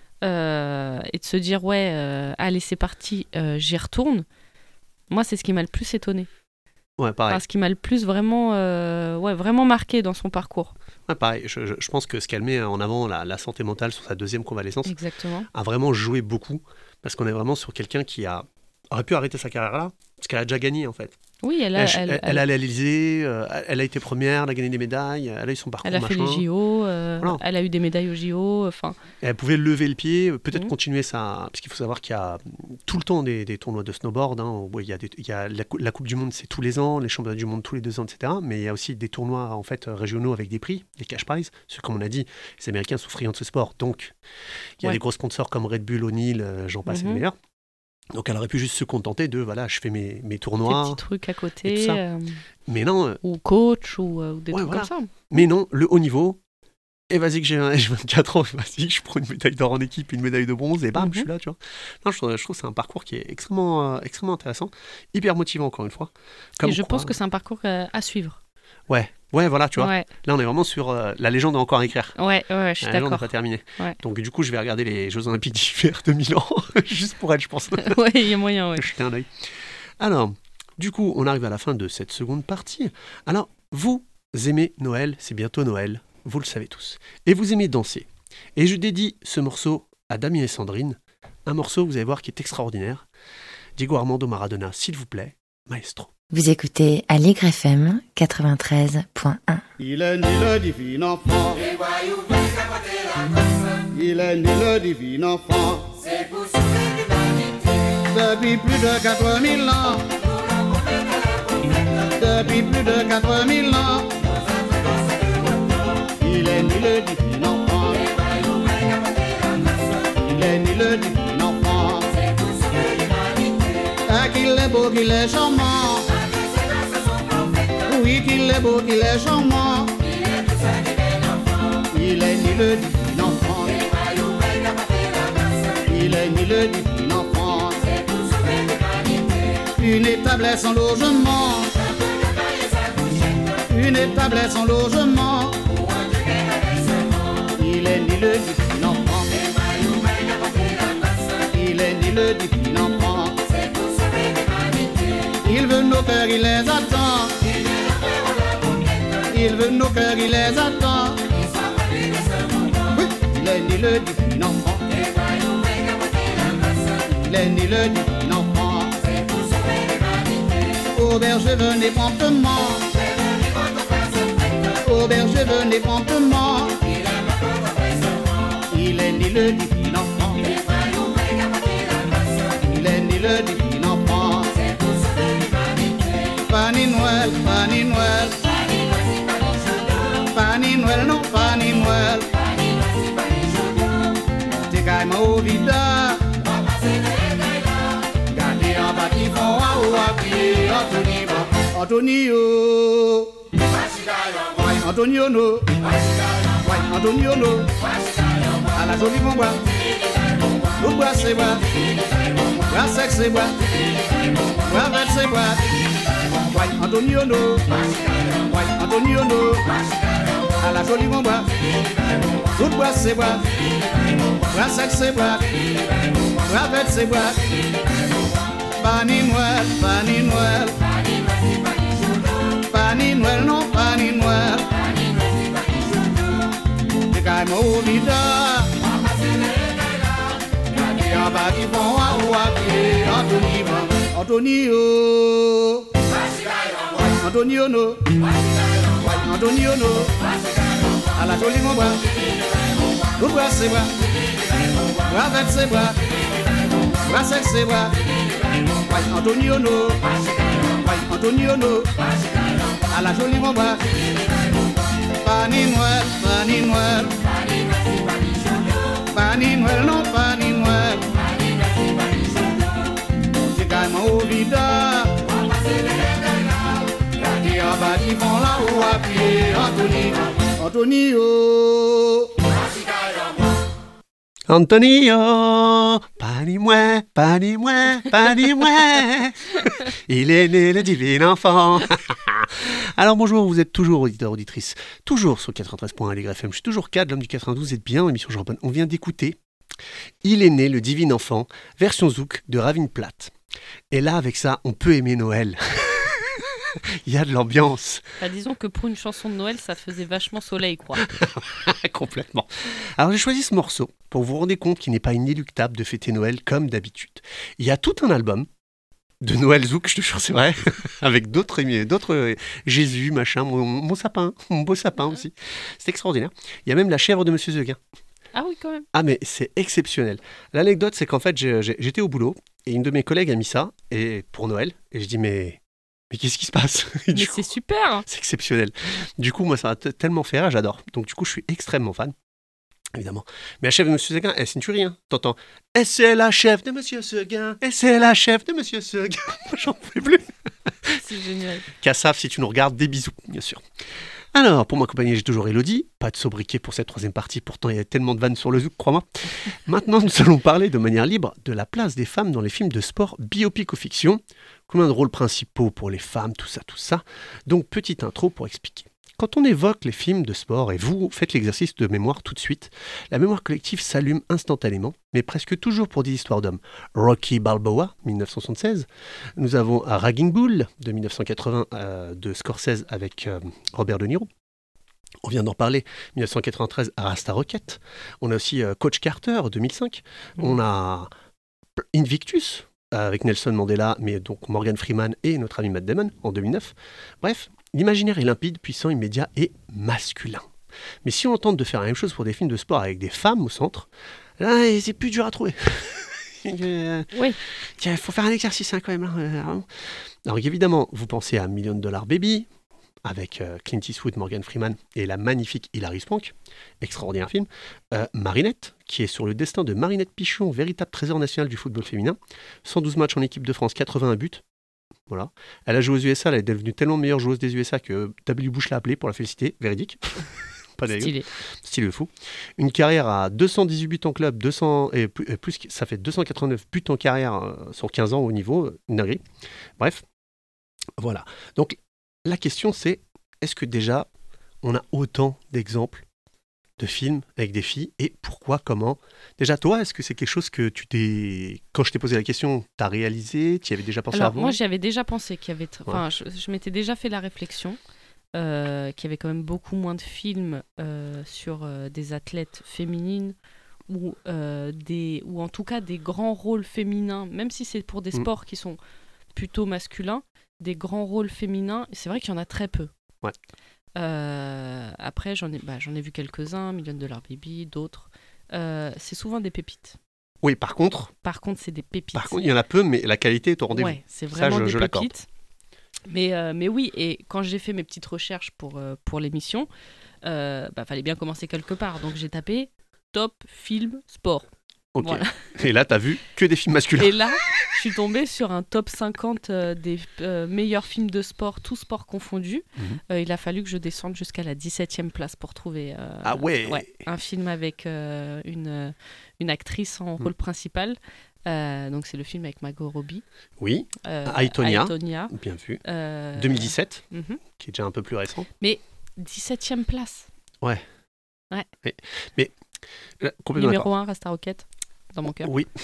Et de se dire, allez, c'est parti, j'y retourne. Moi, c'est ce qui m'a le plus étonné. Ouais, pareil. Ce qui m'a le plus vraiment marqué dans son parcours. Ouais, pareil. Je pense que ce qu'elle met en avant, la santé mentale sur sa 2e convalescence, exactement, a vraiment joué beaucoup. Parce qu'on est vraiment sur quelqu'un qui aurait pu arrêter sa carrière là, parce qu'elle a déjà gagné, en fait. Oui, elle allait à l'Élysée, elle a été première, elle a gagné des médailles, elle a eu son parcours. Elle a fait les JO, voilà. Elle a eu des médailles aux JO. Elle pouvait lever le pied, peut-être continuer ça, parce qu'il faut savoir qu'il y a tout le temps des tournois de snowboard. Où il y a la Coupe du Monde, c'est tous les ans, les championnats du monde tous les 2 ans, etc. Mais il y a aussi des tournois en fait régionaux avec des prix, des cash prizes. Parce que, comme on a dit, les Américains sont friands de ce sport. Donc, il y a des gros sponsors comme Red Bull, O'Neill, j'en passe les meilleurs. Donc elle aurait pu juste se contenter de, je fais mes tournois. Des petits trucs à côté. Mais non. Ou coach, ou des trucs comme ça. Mais non, le haut niveau, et vas-y que j'ai 24 ans, vas-y que je prends une médaille d'or en équipe, une médaille de bronze, et bam, je suis là, tu vois. Non, je trouve que c'est un parcours qui est extrêmement intéressant, hyper motivant, encore une fois. Et je pense que c'est un parcours à suivre. Ouais, voilà, tu vois. Ouais. Là, on est vraiment sur la légende à encore écrire. Ouais, je suis d'accord. La légende n'est pas terminée. Ouais. Donc, du coup, je vais regarder les Jeux Olympiques d'hiver de Milan, juste pour elle, je pense. Ouais, il y a moyen, ouais. Jeter un œil. Alors, du coup, on arrive à la fin de cette seconde partie. Alors, vous aimez Noël, c'est bientôt Noël, vous le savez tous. Et vous aimez danser. Et je dédie ce morceau à Damien et Sandrine. Un morceau, vous allez voir, qui est extraordinaire. Diego Armando Maradona, s'il vous plaît, maestro. Vous écoutez Allegre FM 93.1. Il est né le divin enfant. Il est né le divin enfant. C'est pour sauver l'humanité. Depuis plus de 4000 ans. Depuis plus de 4000 ans. Il est né le divin enfant. Il est né le divin enfant. C'est pour sauver l'humanité. Ah, qu'il est beau, qu'il est charmant. Oui, qu'il est beau, qu'il est charmant. Il est tout ça divin enfant. Il est né le divin enfant. Il est né le divin enfant. C'est pour sauver l'humanité. Une étable est son logement. Une étable est son logement. Il est né le divin enfant. Il est né le divin enfant. C'est pour sauver l'humanité. Il veut nos cœurs, il les attend. Il veut nos cœurs, il les attend. Oui, il est né le divin enfant. Il est né le divin enfant. C'est pour sauver l'humanité. Au berger, venez promptement. au berger, venez promptement. Il est né le divin enfant. Il est né le divin enfant. Fanny Noël, Fanny Noël. Fanny Noël, non, Fanny Noël. T'es gaïma au vida. Gardez en bas qui font à ou à pied. Antonio. Ouais, Antonio, no. Ouais, Antonio, no. À la jolie mon bois. L'autre bois, c'est bois. Bois sec, c'est bois. Bois vert, c'est bois. Ouais, Antonio, no. Ouais, Antonio, no. À la jolie mon bois. L'autre bois, c'est bois. Bois sec, c'est bois. Bois vert, c'est bois. Fanny Noël, Fanny Noël. Fanny Noël, non, Fanny Noël. T'es quand même au vida. Gardez en bas qui font à ou à pied. Antonio. Antonio, no. Antonio, no. À la jolie mon bois. L'autre bois, c'est bois. Bois vert, c'est bois. Bois sec, c'est bois. Antonio, no. Antonio, no. À la jolie mon bois. Fanny Noël, Fanny Noël. Fanny Noël, non, Fanny Noël. C'est quand même au vida. Gardez en bas qui font là haut à pied. Antonio. Antonio, panimouais, panimouais, panimouais. Il est né le divin enfant. Alors bonjour, vous êtes toujours auditeur, auditrice, toujours sur 93.1 Allegre FM. Je suis toujours Cad, l'homme du 92, vous êtes bien dans l'émission Jean-Bonne. On vient d'écouter Il est né le divin enfant, version zouk de Ravine Plate. Et là, avec ça, on peut aimer Noël. Il y a de l'ambiance. Bah, disons que pour une chanson de Noël, ça faisait vachement soleil, quoi. Complètement. Alors j'ai choisi ce morceau pour vous rendre compte qu'il n'est pas inéluctable de fêter Noël comme d'habitude. Il y a tout un album de Noël Zouk, je te jure, c'est vrai, avec d'autres Jésus, machin, mon sapin, mon beau sapin aussi. C'est extraordinaire. Il y a même la chèvre de Monsieur Seguin. Ah oui, quand même. Ah mais c'est exceptionnel. L'anecdote, c'est qu'en fait, j'étais au boulot et une de mes collègues a mis ça et pour Noël et je dis mais qu'est-ce qui se passe? Mais c'est super. C'est exceptionnel. Du coup, moi, ça m'a tellement fait rire, j'adore. Donc, du coup, je suis extrêmement fan, évidemment. Mais la chef de Monsieur Seguin, c'est une tuerie, hein. T'entends? Et c'est la chef de Monsieur Seguin. Et c'est la chef de Monsieur Seguin. J'en pouvais plus. C'est génial. Cassaf, si tu nous regardes, des bisous, bien sûr. Alors, pour m'accompagner, j'ai toujours Elodie. Pas de sobriquet pour cette troisième partie, pourtant il y a tellement de vannes sur le zouk, crois-moi. Maintenant, nous allons parler de manière libre de la place des femmes dans les films de sport, biopic ou fiction. Combien de rôles principaux pour les femmes, tout ça. Donc, petite intro pour expliquer. Quand on évoque les films de sport, et vous faites l'exercice de mémoire tout de suite, la mémoire collective s'allume instantanément, mais presque toujours pour des histoires d'hommes. Rocky Balboa, 1976. Nous avons Raging Bull, de 1980, de Scorsese avec Robert De Niro. On vient d'en parler, 1993, Rasta Rocket. On a aussi Coach Carter, 2005. On a Invictus, avec Nelson Mandela, mais donc Morgan Freeman et notre ami Matt Damon, en 2009. Bref, l'imaginaire est limpide, puissant, immédiat et masculin. Mais si on tente de faire la même chose pour des films de sport avec des femmes au centre, là, c'est plus dur à trouver. Oui. Il faut faire un exercice quand même. Alors évidemment, vous pensez à $1 Million Baby, avec Clint Eastwood, Morgan Freeman et la magnifique Hilary Swank, extraordinaire film. Marinette, qui est sur le destin de Marinette Pichon, véritable trésor national du football féminin. 112 matchs en équipe de France, 81 buts. Voilà. Elle a joué aux USA, elle est devenue tellement meilleure joueuse des USA que W. Bush l'a appelée pour la féliciter, véridique. Pas Stylé. Stylé de fou. Une carrière à 218 buts en club, 200 et plus, ça fait 289 buts en carrière sur 15 ans au niveau, une dinguerie. Bref, voilà. Donc la question c'est, est-ce que déjà on a autant d'exemples de films avec des filles et pourquoi, comment? Déjà toi, est-ce que c'est quelque chose que quand je t'ai posé la question, t'as réalisé, tu y avais déjà pensé Alors avant? moi j'y avais déjà pensé qu'il y avait, Ouais. je m'étais déjà fait la réflexion qu'il y avait quand même beaucoup moins de films sur des athlètes féminines ou en tout cas des grands rôles féminins, même si c'est pour des sports qui sont plutôt masculins, des grands rôles féminins, c'est vrai qu'il y en a très peu. Ouais. Après, j'en ai vu quelques-uns, Million Dollar Baby, d'autres. C'est souvent des pépites. Oui, par contre, C'est des pépites. il y en a peu, mais la qualité est au rendez-vous. Ouais, c'est vraiment des je l'accorde. pépites. Mais oui, et quand j'ai fait mes petites recherches pour l'émission, fallait bien commencer quelque part. Donc j'ai tapé top film sport. Ok. Voilà. Et là, t'as vu que des films masculins. Et là, je suis tombée sur un top 50 des meilleurs films de sport, tous sports confondus. Il a fallu que je descende jusqu'à la 17e place pour trouver Ah ouais. un film avec une actrice en rôle principal. Donc c'est le film avec Margot Robbie. Oui, I, Tonya. Bien vu. 2017, mhm. qui est déjà un peu plus récent. Mais 17e place. Mais complètement Numéro d'accord. 1, Rasta Rocket, dans mon cœur. Oui.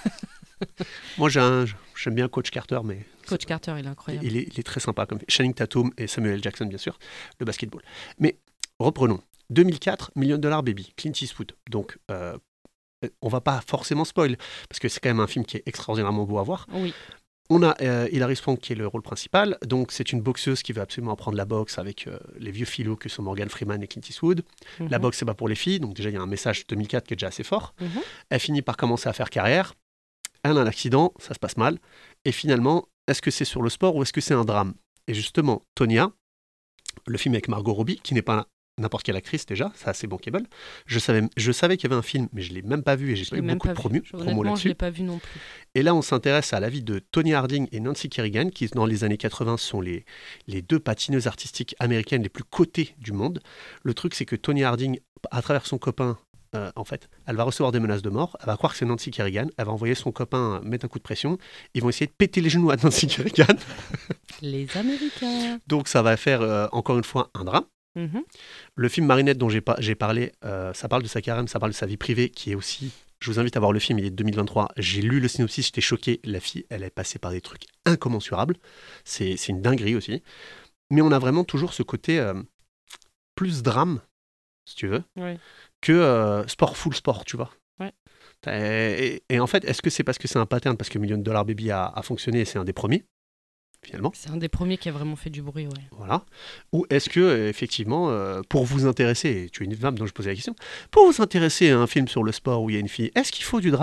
Moi, j'aime bien Coach Carter, mais Coach Carter, il est incroyable. il est très sympa. Comme Channing Tatum et Samuel L. Jackson, bien sûr, le basketball. Mais reprenons. 2004, Million Dollar Baby, Clint Eastwood. Donc, on va pas forcément spoil, parce que c'est quand même un film qui est extraordinairement beau à voir. Oui. On a Hilary Swank qui est le rôle principal. Donc, c'est une boxeuse qui veut absolument apprendre la boxe avec les vieux filous que sont Morgan Freeman et Clint Eastwood. La boxe, c'est pas pour les filles. Donc, déjà, il y a un message 2004 qui est déjà assez fort. Elle finit par commencer à faire carrière. Elle a un accident, ça se passe mal. Et finalement, est-ce que c'est sur le sport ou est-ce que c'est un drame ? Et justement, Tonya, le film avec Margot Robbie, qui n'est pas n'importe quelle actrice déjà, c'est assez bankable. Je savais qu'il y avait un film, mais je ne l'ai même pas vu et j'ai pas eu beaucoup de promo Honnêtement, je là-dessus. l'ai pas vu non plus. Et là, on s'intéresse à la vie de Tonya Harding et Nancy Kerrigan, qui dans les années 80 sont les deux patineuses artistiques américaines les plus cotées du monde. Le truc, c'est que Tonya Harding, à travers son copain, en fait, elle va recevoir des menaces de mort, elle va croire que c'est Nancy Kerrigan, elle va envoyer son copain mettre un coup de pression, ils vont essayer de péter les genoux à Nancy Kerrigan. Les Américains. Donc ça va faire, encore une fois, un drame. Le film Marinette dont j'ai parlé, ça parle de sa carême, ça parle de sa vie privée, qui est aussi... Je vous invite à voir le film, il est de 2023. J'ai lu le synopsis, j'étais choqué. La fille, elle est passée par des trucs incommensurables. C'est une dinguerie aussi. Mais on a vraiment toujours ce côté plus drame, si tu veux, que full sport, tu vois. Ouais. Et en fait, est-ce que c'est parce que c'est un pattern, parce que Million Dollar Baby a fonctionné et c'est un des premiers, finalement. C'est un des premiers qui a vraiment fait du bruit, ouais. Voilà. Ou est-ce que, effectivement, pour vous intéresser, et tu es une femme dont je posais la question, pour vous intéresser à un film sur le sport où il y a une fille, est-ce qu'il faut du drama ?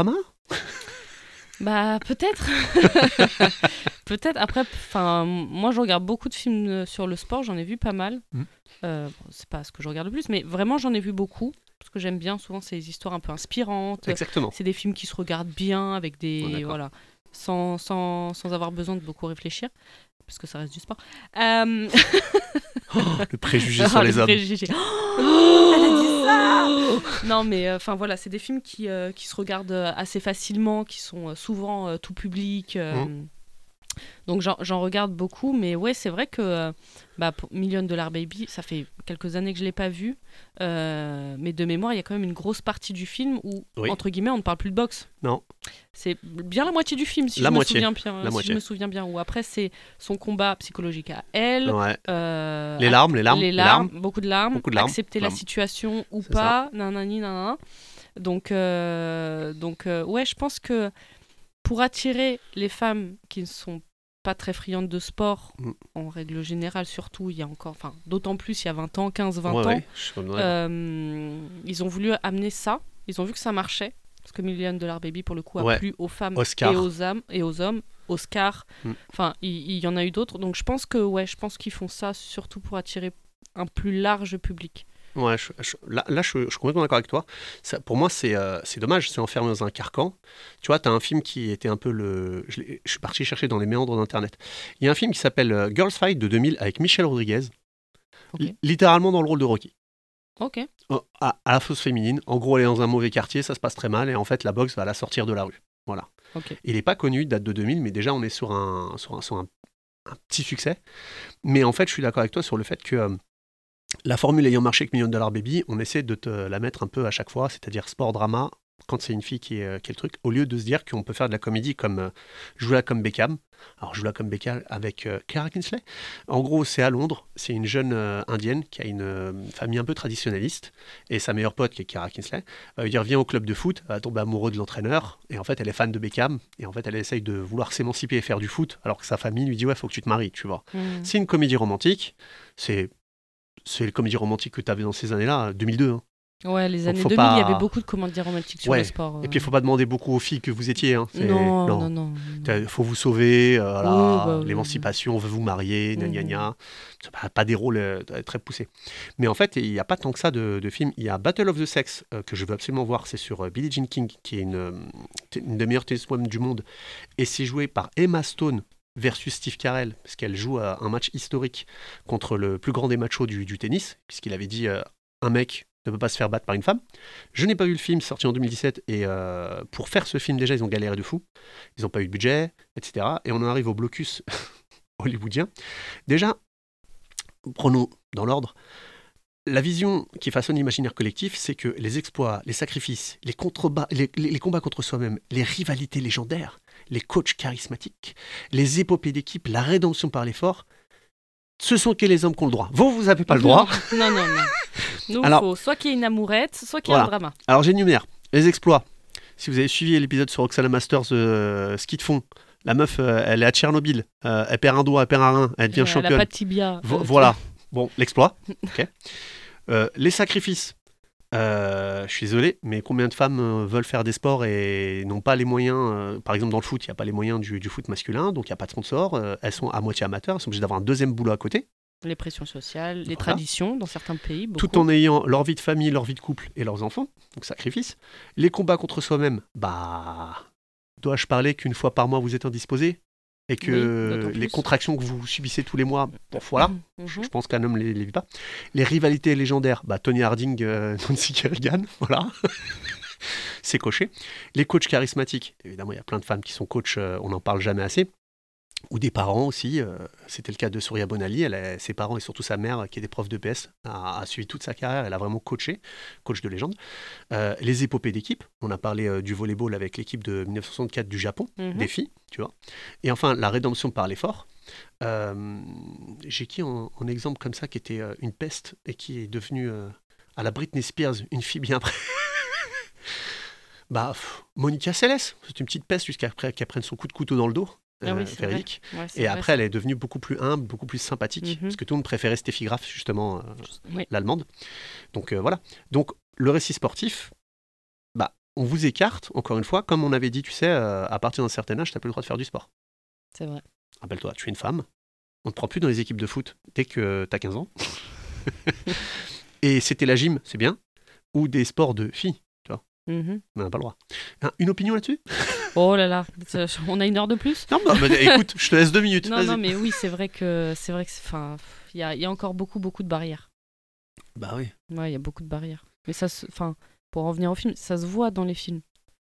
Bah, peut-être. Peut-être. Après, moi, je regarde beaucoup de films sur le sport, j'en ai vu pas mal. C'est pas ce que je regarde le plus, mais vraiment, j'en ai vu beaucoup. Parce que j'aime bien, souvent, ces histoires un peu inspirantes. Exactement. C'est des films qui se regardent bien, avec des... Voilà. Sans avoir besoin de beaucoup réfléchir, parce que ça reste du sport. Le préjugé sur les hommes. Préjugé. Elle a dit ça. Non, mais voilà, c'est des films qui se regardent assez facilement, qui sont souvent tout public. Donc j'en regarde beaucoup, mais ouais, c'est vrai que pour Million Dollar Baby, ça fait quelques années que je l'ai pas vu, mais de mémoire, il y a quand même une grosse partie du film où, entre guillemets, on ne parle plus de boxe. Non. C'est bien la moitié du film, si je me souviens bien. Ou après, c'est son combat psychologique à elle. Ouais. Les larmes. Beaucoup de larmes. Accepter la situation ou c'est pas. Nanani, nanana. Donc, ouais, je pense que pour attirer les femmes qui ne sont pas très friandes de sport, en règle générale, surtout, il y a encore, d'autant plus il y a 20 ans, 15-20 ans, ils ont voulu amener ça, ils ont vu que ça marchait, parce que Million Dollar Baby, pour le coup, a plu aux femmes Oscar. et aux hommes, Oscar, il y en a eu d'autres, donc je pense qu'ils font ça surtout pour attirer un plus large public. Ouais, là, je suis complètement d'accord avec toi. Ça, pour moi, c'est dommage, c'est enfermé dans un carcan. Tu vois, tu as un film qui était un peu je suis parti chercher dans les méandres d'Internet. Il y a un film qui s'appelle Girls Fight de 2000 avec Michelle Rodriguez, littéralement dans le rôle de Rocky. Ok. À la fausse féminine. En gros, elle est dans un mauvais quartier, ça se passe très mal, et en fait, la boxe va la sortir de la rue. Voilà. Okay. Il n'est pas connu, date de 2000, mais déjà, on est sur un petit succès. Mais en fait, je suis d'accord avec toi sur le fait que la formule ayant marché avec Million Dollar Baby, on essaie de te la mettre un peu à chaque fois, c'est-à-dire sport-drama, quand c'est une fille qui est le truc, au lieu de se dire qu'on peut faire de la comédie comme Joue-la comme Beckham. Alors, Joue-la comme Beckham avec Kara Kinsley. En gros, c'est à Londres, c'est une jeune indienne qui a une famille un peu traditionnaliste, et sa meilleure pote, qui est Kara Kinsley, va lui dire viens au club de foot, elle va tomber amoureuse de l'entraîneur, et en fait, elle est fan de Beckham, et en fait, elle essaye de vouloir s'émanciper et faire du foot, alors que sa famille lui dit ouais, faut que tu te maries, tu vois. C'est une comédie romantique, c'est c'est les comédies romantiques que tu avais dans ces années-là, 2002. Hein. Ouais, les Donc, années faut 2000, pas- il y avait beaucoup de comédies romantiques sur Ouais. le sport. Et puis, il faut pas demander beaucoup aux filles que vous étiez. Hein. non. Il faut vous sauver, voilà, Oui, bah, l'émancipation, on veut vous marier, gna gna gna. C'est pas des rôles très poussés. Mais en fait, il n'y a pas tant que ça de films. Il y a Battle of the Sex, que je veux absolument voir. C'est sur Billie Jean King, qui est une des meilleures tenniswomen du monde. Et c'est joué par Emma Stone versus Steve Carell, parce qu'elle joue à un match historique contre le plus grand des machos du tennis, puisqu'il avait dit un mec ne peut pas se faire battre par une femme. Je n'ai pas vu le film, sorti en 2017, et pour faire ce film, déjà, ils ont galéré de fou. Ils n'ont pas eu de budget, etc. Et on en arrive au blocus hollywoodien. Déjà, prenons dans l'ordre. La vision qui façonne l'imaginaire collectif, c'est que les exploits, les sacrifices, les combats contre soi-même, les rivalités légendaires, les coachs charismatiques, les épopées d'équipe, la rédemption par l'effort, ce sont que les hommes qui ont le droit. Vous n'avez pas le droit. Non. Nous, Alors- faut soit qu'il y ait une amourette, soit qu'il y ait un Voilà. drama. Alors j'énumère les exploits. Si vous avez suivi l'épisode sur Roxana Masters, ski de fond, la meuf, elle est à Tchernobyl, elle perd un doigt, elle perd un rein, elle devient Elle a championne. pas de tibia. Voilà. Bon, l'exploit. Ok. Les sacrifices. Je suis désolé, mais combien de femmes veulent faire des sports et n'ont pas les moyens par exemple, dans le foot, il n'y a pas les moyens du foot masculin, donc il n'y a pas de sponsor. Elles sont à moitié amateurs, elles sont obligées d'avoir un deuxième boulot à côté, Les pressions sociales, les Voilà. traditions dans certains pays. Beaucoup. tout en ayant leur vie de famille, leur vie de couple et leurs enfants. Donc sacrifice. Les combats contre soi-même, dois-je parler qu'une fois par mois vous êtes indisposé et que Oui, d'autant les plus. contractions que vous subissez tous les mois, bon, voilà. Mhm. Je pense qu'un homme ne les vit pas. Les rivalités légendaires, Tony Harding, Nancy Kerrigan, voilà. C'est coché. Les coachs charismatiques, évidemment, il y a plein de femmes qui sont coachs, on n'en parle jamais assez. Ou des parents aussi. C'était le cas de Surya Bonali. Ses parents et surtout sa mère, qui est des profs d'EPS, a suivi toute sa carrière. Elle a vraiment coaché, coach de légende. Les épopées d'équipe. On a parlé du volleyball avec l'équipe de 1964 du Japon, Mhm. des filles, tu vois. Et enfin, la rédemption par l'effort. J'ai qui en exemple comme ça qui était une peste et qui est devenue à la Britney Spears une fille bien après. Monica Seles, c'est une petite peste jusqu'à qu'elle prenne son coup de couteau dans le dos. Ah oui, c'est véridique. vrai. Ouais, c'est Et vrai, après, elle est devenue beaucoup plus humble, beaucoup plus sympathique, Mhm. parce que tout le monde préférait Steffi Graf, justement, Oui. l'allemande. Donc voilà. Donc le récit sportif, on vous écarte, encore une fois, comme on avait dit, tu sais, à partir d'un certain âge, tu n'as plus le droit de faire du sport. C'est vrai. Rappelle-toi, tu es une femme, on ne te prend plus dans les équipes de foot dès que tu as 15 ans. Et c'était la gym, c'est bien, ou des sports de filles, Mhm. on n'a pas le droit. Une opinion là-dessus? Oh là là, on a une heure de plus. Non, écoute, je te laisse 2 minutes. Non, vas-y. non, mais oui, c'est vrai que, enfin, il y a encore beaucoup de barrières. Bah oui. Ouais, il y a beaucoup de barrières. Mais enfin, pour en revenir au film, ça se voit dans les films.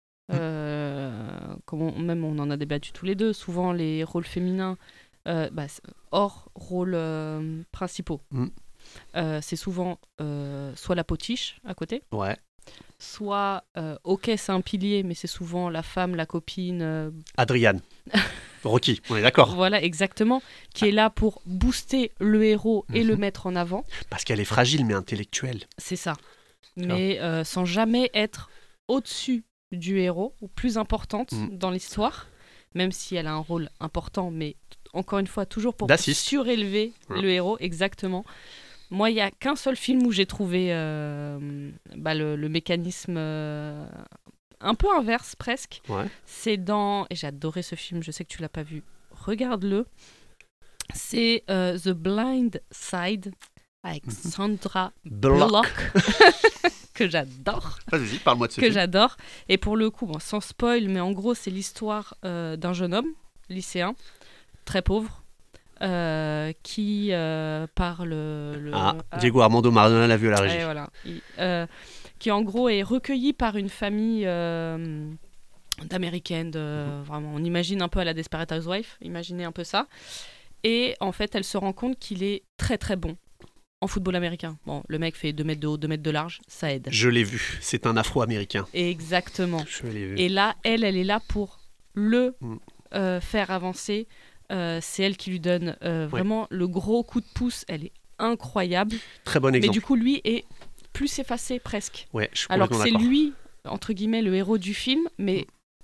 Même on en a débattu tous les deux. Souvent, les rôles féminins, hors rôles principaux, c'est souvent soit la potiche à côté, Ouais. soit ok, c'est un pilier, mais c'est souvent la femme, la copine. Adriane. Rocky, on est d'accord. Voilà, exactement, qui est là pour booster le héros et le mettre en avant. Parce qu'elle est fragile mais intellectuelle. C'est ça. Mais sans jamais être au-dessus du héros ou plus importante dans l'histoire, même si elle a un rôle important, mais encore une fois, toujours pour D'assiste. surélever le héros, exactement. Moi, il n'y a qu'un seul film où j'ai trouvé le mécanisme un peu inverse, presque. Ouais. C'est dans... Et j'ai adoré ce film, je sais que tu l'as pas vu. Regarde-le. C'est The Blind Side avec Sandra Bullock, que j'adore. Vas-y, parle-moi de ce Que film. j'adore. Et pour le coup, sans spoil, mais en gros, c'est l'histoire d'un jeune homme, lycéen, très pauvre, qui parle... Diego Armando Maradona l'a vu à la régie. Ouais, voilà. Qui en gros est recueilli par une famille d'américaines, vraiment, on imagine un peu à la Desperate Housewives, imaginez un peu ça. Et en fait, elle se rend compte qu'il est très très bon en football américain. Bon, le mec fait 2 mètres de haut, 2 mètres de large, ça aide. Je l'ai vu, c'est un Afro-Américain. Exactement. Je l'ai vu. Et là, elle est là pour le faire avancer. C'est elle qui lui donne vraiment le gros coup de pouce. Elle est incroyable. Très bon exemple. Mais du coup, lui est plus effacé presque. Ouais, je suis Alors que complètement c'est d'accord. lui, entre guillemets, le héros du film, mais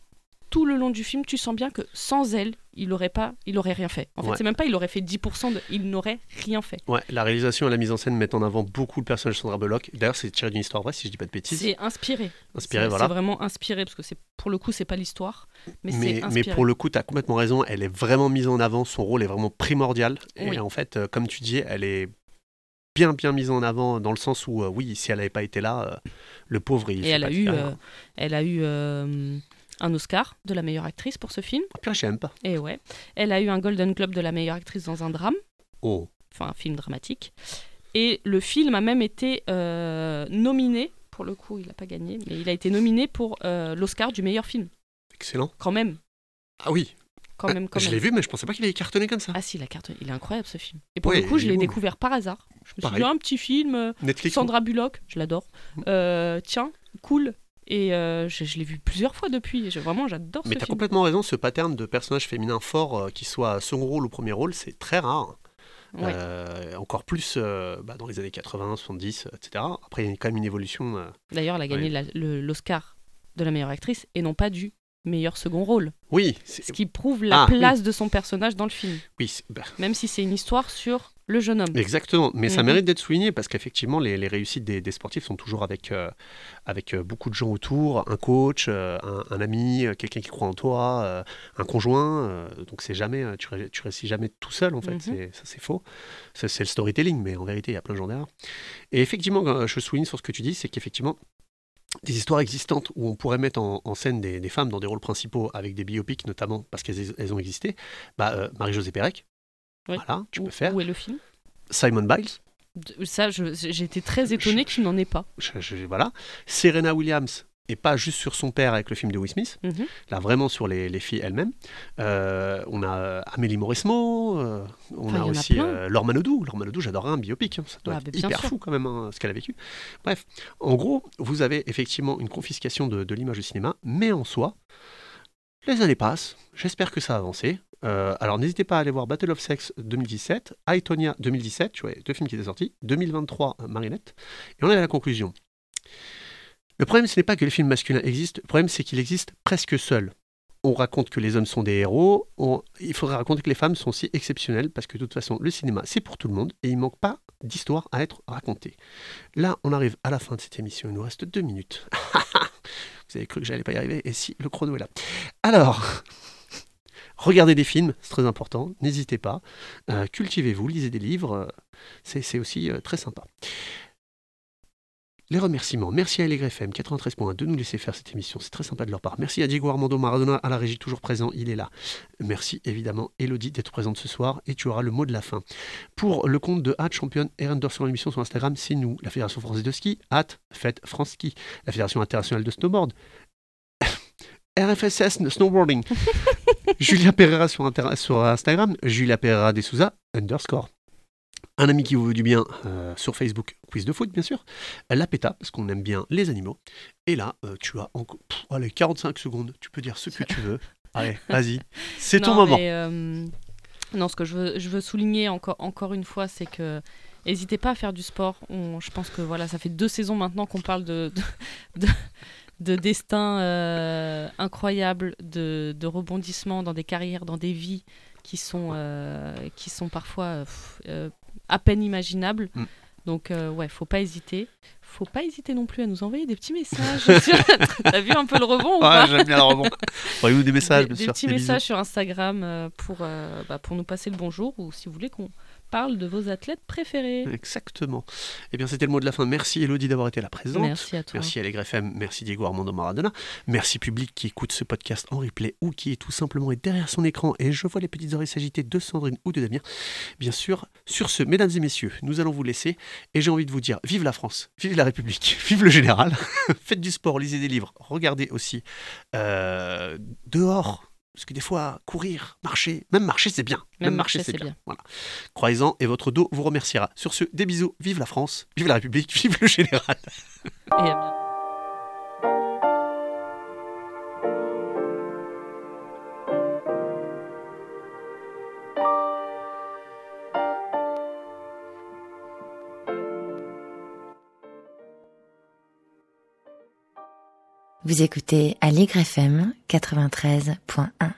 tout le long du film, tu sens bien que sans elle, il aurait rien fait. En fait, Ouais. c'est même pas il aurait fait 10%, il n'aurait rien fait. Ouais, la réalisation et la mise en scène mettent en avant beaucoup le personnage de Sandra Bullock. D'ailleurs, c'est tiré d'une histoire vraie, si je dis pas de bêtises. C'est inspiré. Inspiré, voilà. C'est vraiment inspiré, parce que pour le coup, c'est pas l'histoire, mais c'est Mais inspiré. pour le coup, tu as complètement raison, elle est vraiment mise en avant, son rôle est vraiment primordial. Et Oui. en fait, comme tu dis, elle est bien mise en avant dans le sens où, oui, si elle n'avait pas été là, le pauvre, il Et fait elle pas a de eu, carrière. elle a eu un Oscar de la meilleure actrice pour ce film. Ah, purée, je sais même pas. Et ouais. Elle a eu un Golden Globe de la meilleure actrice dans un drame, Oh, enfin un film dramatique. Et le film a même été nominé, pour le coup, il n'a pas gagné, mais il a été nominé pour l'Oscar du meilleur film. excellent. Quand même. Ah oui, Quand même. je l'ai vu, mais je pensais pas qu'il allait cartonner comme ça. Ah si, la carte, il est incroyable ce film. Et pour Ouais, le coup, je il est l'ai beau. découvert par hasard. Je me suis Pareil. dit, un petit film, Netflix. Sandra Bullock, je l'adore. Tiens, cool. Et je l'ai vu plusieurs fois depuis. Vraiment, j'adore ce Mais tu as film. complètement raison, ce pattern de personnage féminin fort, qui soit second rôle ou premier rôle, c'est très rare. Ouais. Encore plus dans les années 80, 70, etc. Après, il y a quand même une évolution. D'ailleurs, elle a gagné l'Oscar de la meilleure actrice et non pas du meilleur second rôle. Oui, Ce qui prouve la Ah, place de son personnage dans le film. oui, Même si c'est une histoire sur le jeune homme. exactement. Mais ça Mhm. mérite d'être souligné parce qu'effectivement, les réussites des sportifs sont toujours avec beaucoup de gens autour, un coach, un ami, quelqu'un qui croit en toi, un conjoint. Donc c'est jamais, tu réussis jamais tout seul en fait. Mhm. Ça c'est faux. C'est le storytelling, mais en vérité, il y a plein de gens derrière. Et effectivement, je souligne sur ce que tu dis, c'est qu'effectivement, des histoires existantes où on pourrait mettre en scène des femmes dans des rôles principaux avec des biopics notamment parce qu'elles ont existé. Marie-Josée Pérec, Oui. voilà, tu peux faire. Où est le film Simon Biles, Ça, j'ai été très étonnée qu'il n'en ait pas. voilà. Serena Williams, et pas juste sur son père avec le film de Will Smith, Mhm. là vraiment sur les filles elles-mêmes. On a Amélie Mauresmo, on Enfin, il y a en a aussi plein. Laure Manodou. Laure Manodou, j'adorerais un biopic, hein. Ça doit Ah, être bah, bien hyper sûr. fou quand même, hein, ce qu'elle a vécu. Bref, en gros, vous avez effectivement une confiscation de l'image du cinéma, mais en soi, les années passent, j'espère que ça a avancé. Alors n'hésitez pas à aller voir Battle of Sex 2017, I, Tonya 2017, tu vois, 2 films qui étaient sortis, 2023 Marinette, et on est à la conclusion. Le problème, ce n'est pas que les films masculins existent, le problème, c'est qu'ils existent presque seuls. On raconte que les hommes sont des héros, il faudrait raconter que les femmes sont aussi exceptionnelles, parce que de toute façon, le cinéma, c'est pour tout le monde, et il ne manque pas d'histoires à être racontées. Là, on arrive à la fin de cette émission, il nous reste 2 minutes. Vous avez cru que j'allais pas y arriver, et si, le chrono est là. Alors, regardez des films, c'est très important, n'hésitez pas. Cultivez-vous, lisez des livres, c'est aussi très sympa. Les remerciements. Merci à LGFM 93.1 de nous laisser faire cette émission. C'est très sympa de leur part. Merci à Diego Armando Maradona à la régie, toujours présent. Il est là. Merci évidemment, Elodie, d'être présente ce soir. Et tu auras le mot de la fin. Pour le compte de @championne et sur l'émission sur Instagram, c'est nous. La Fédération française de ski, @FedFranceSki. La Fédération internationale de snowboard, RFSS Snowboarding. Julia Pereira sur Instagram. Julia Pereira de Souza _ Un ami qui vous veut du bien sur Facebook, quiz de foot bien sûr. La PETA, parce qu'on aime bien les animaux. Et là, tu as encore allez, 45 secondes, tu peux dire ce que tu veux. Allez, vas-y, c'est ton Non, moment. mais, non, ce que je veux souligner encore une fois, c'est que n'hésitez pas à faire du sport. Je pense que voilà, ça fait 2 saisons maintenant qu'on parle de destins incroyables, de rebondissements dans des carrières, dans des vies qui sont parfois à peine imaginables. Mm. Donc ouais, faut pas hésiter. Faut pas hésiter non plus à nous envoyer des petits messages. T'as vu un peu le rebond ou pas? J'aime bien le rebond. Envoyez-nous des messages, bien Des sûr. petits Des messages sur Instagram pour nous passer le bonjour, ou si vous voulez qu'on parle de vos athlètes préférés. bisous. Exactement. Eh bien, c'était le mot de la fin. Merci Elodie d'avoir été là présente. Merci à toi. Merci à LGFM, merci Diego Armando Maradona, merci public qui écoute ce podcast en replay ou qui est tout simplement derrière son écran, et je vois les petites oreilles s'agiter de Sandrine ou de Damien. Bien sûr, sur ce, mesdames et messieurs, nous allons vous laisser, et j'ai envie de vous dire, vive la France, vive la République, vive le général, faites du sport, lisez des livres, regardez aussi dehors. Parce que des fois, courir, marcher, même marcher c'est bien. Même marcher, c'est bien. Voilà. Croyez-en et votre dos vous remerciera. Sur ce, des bisous, vive la France, vive la République, vive le général. Et à bientôt. Vous écoutez Allegre FM 93.1.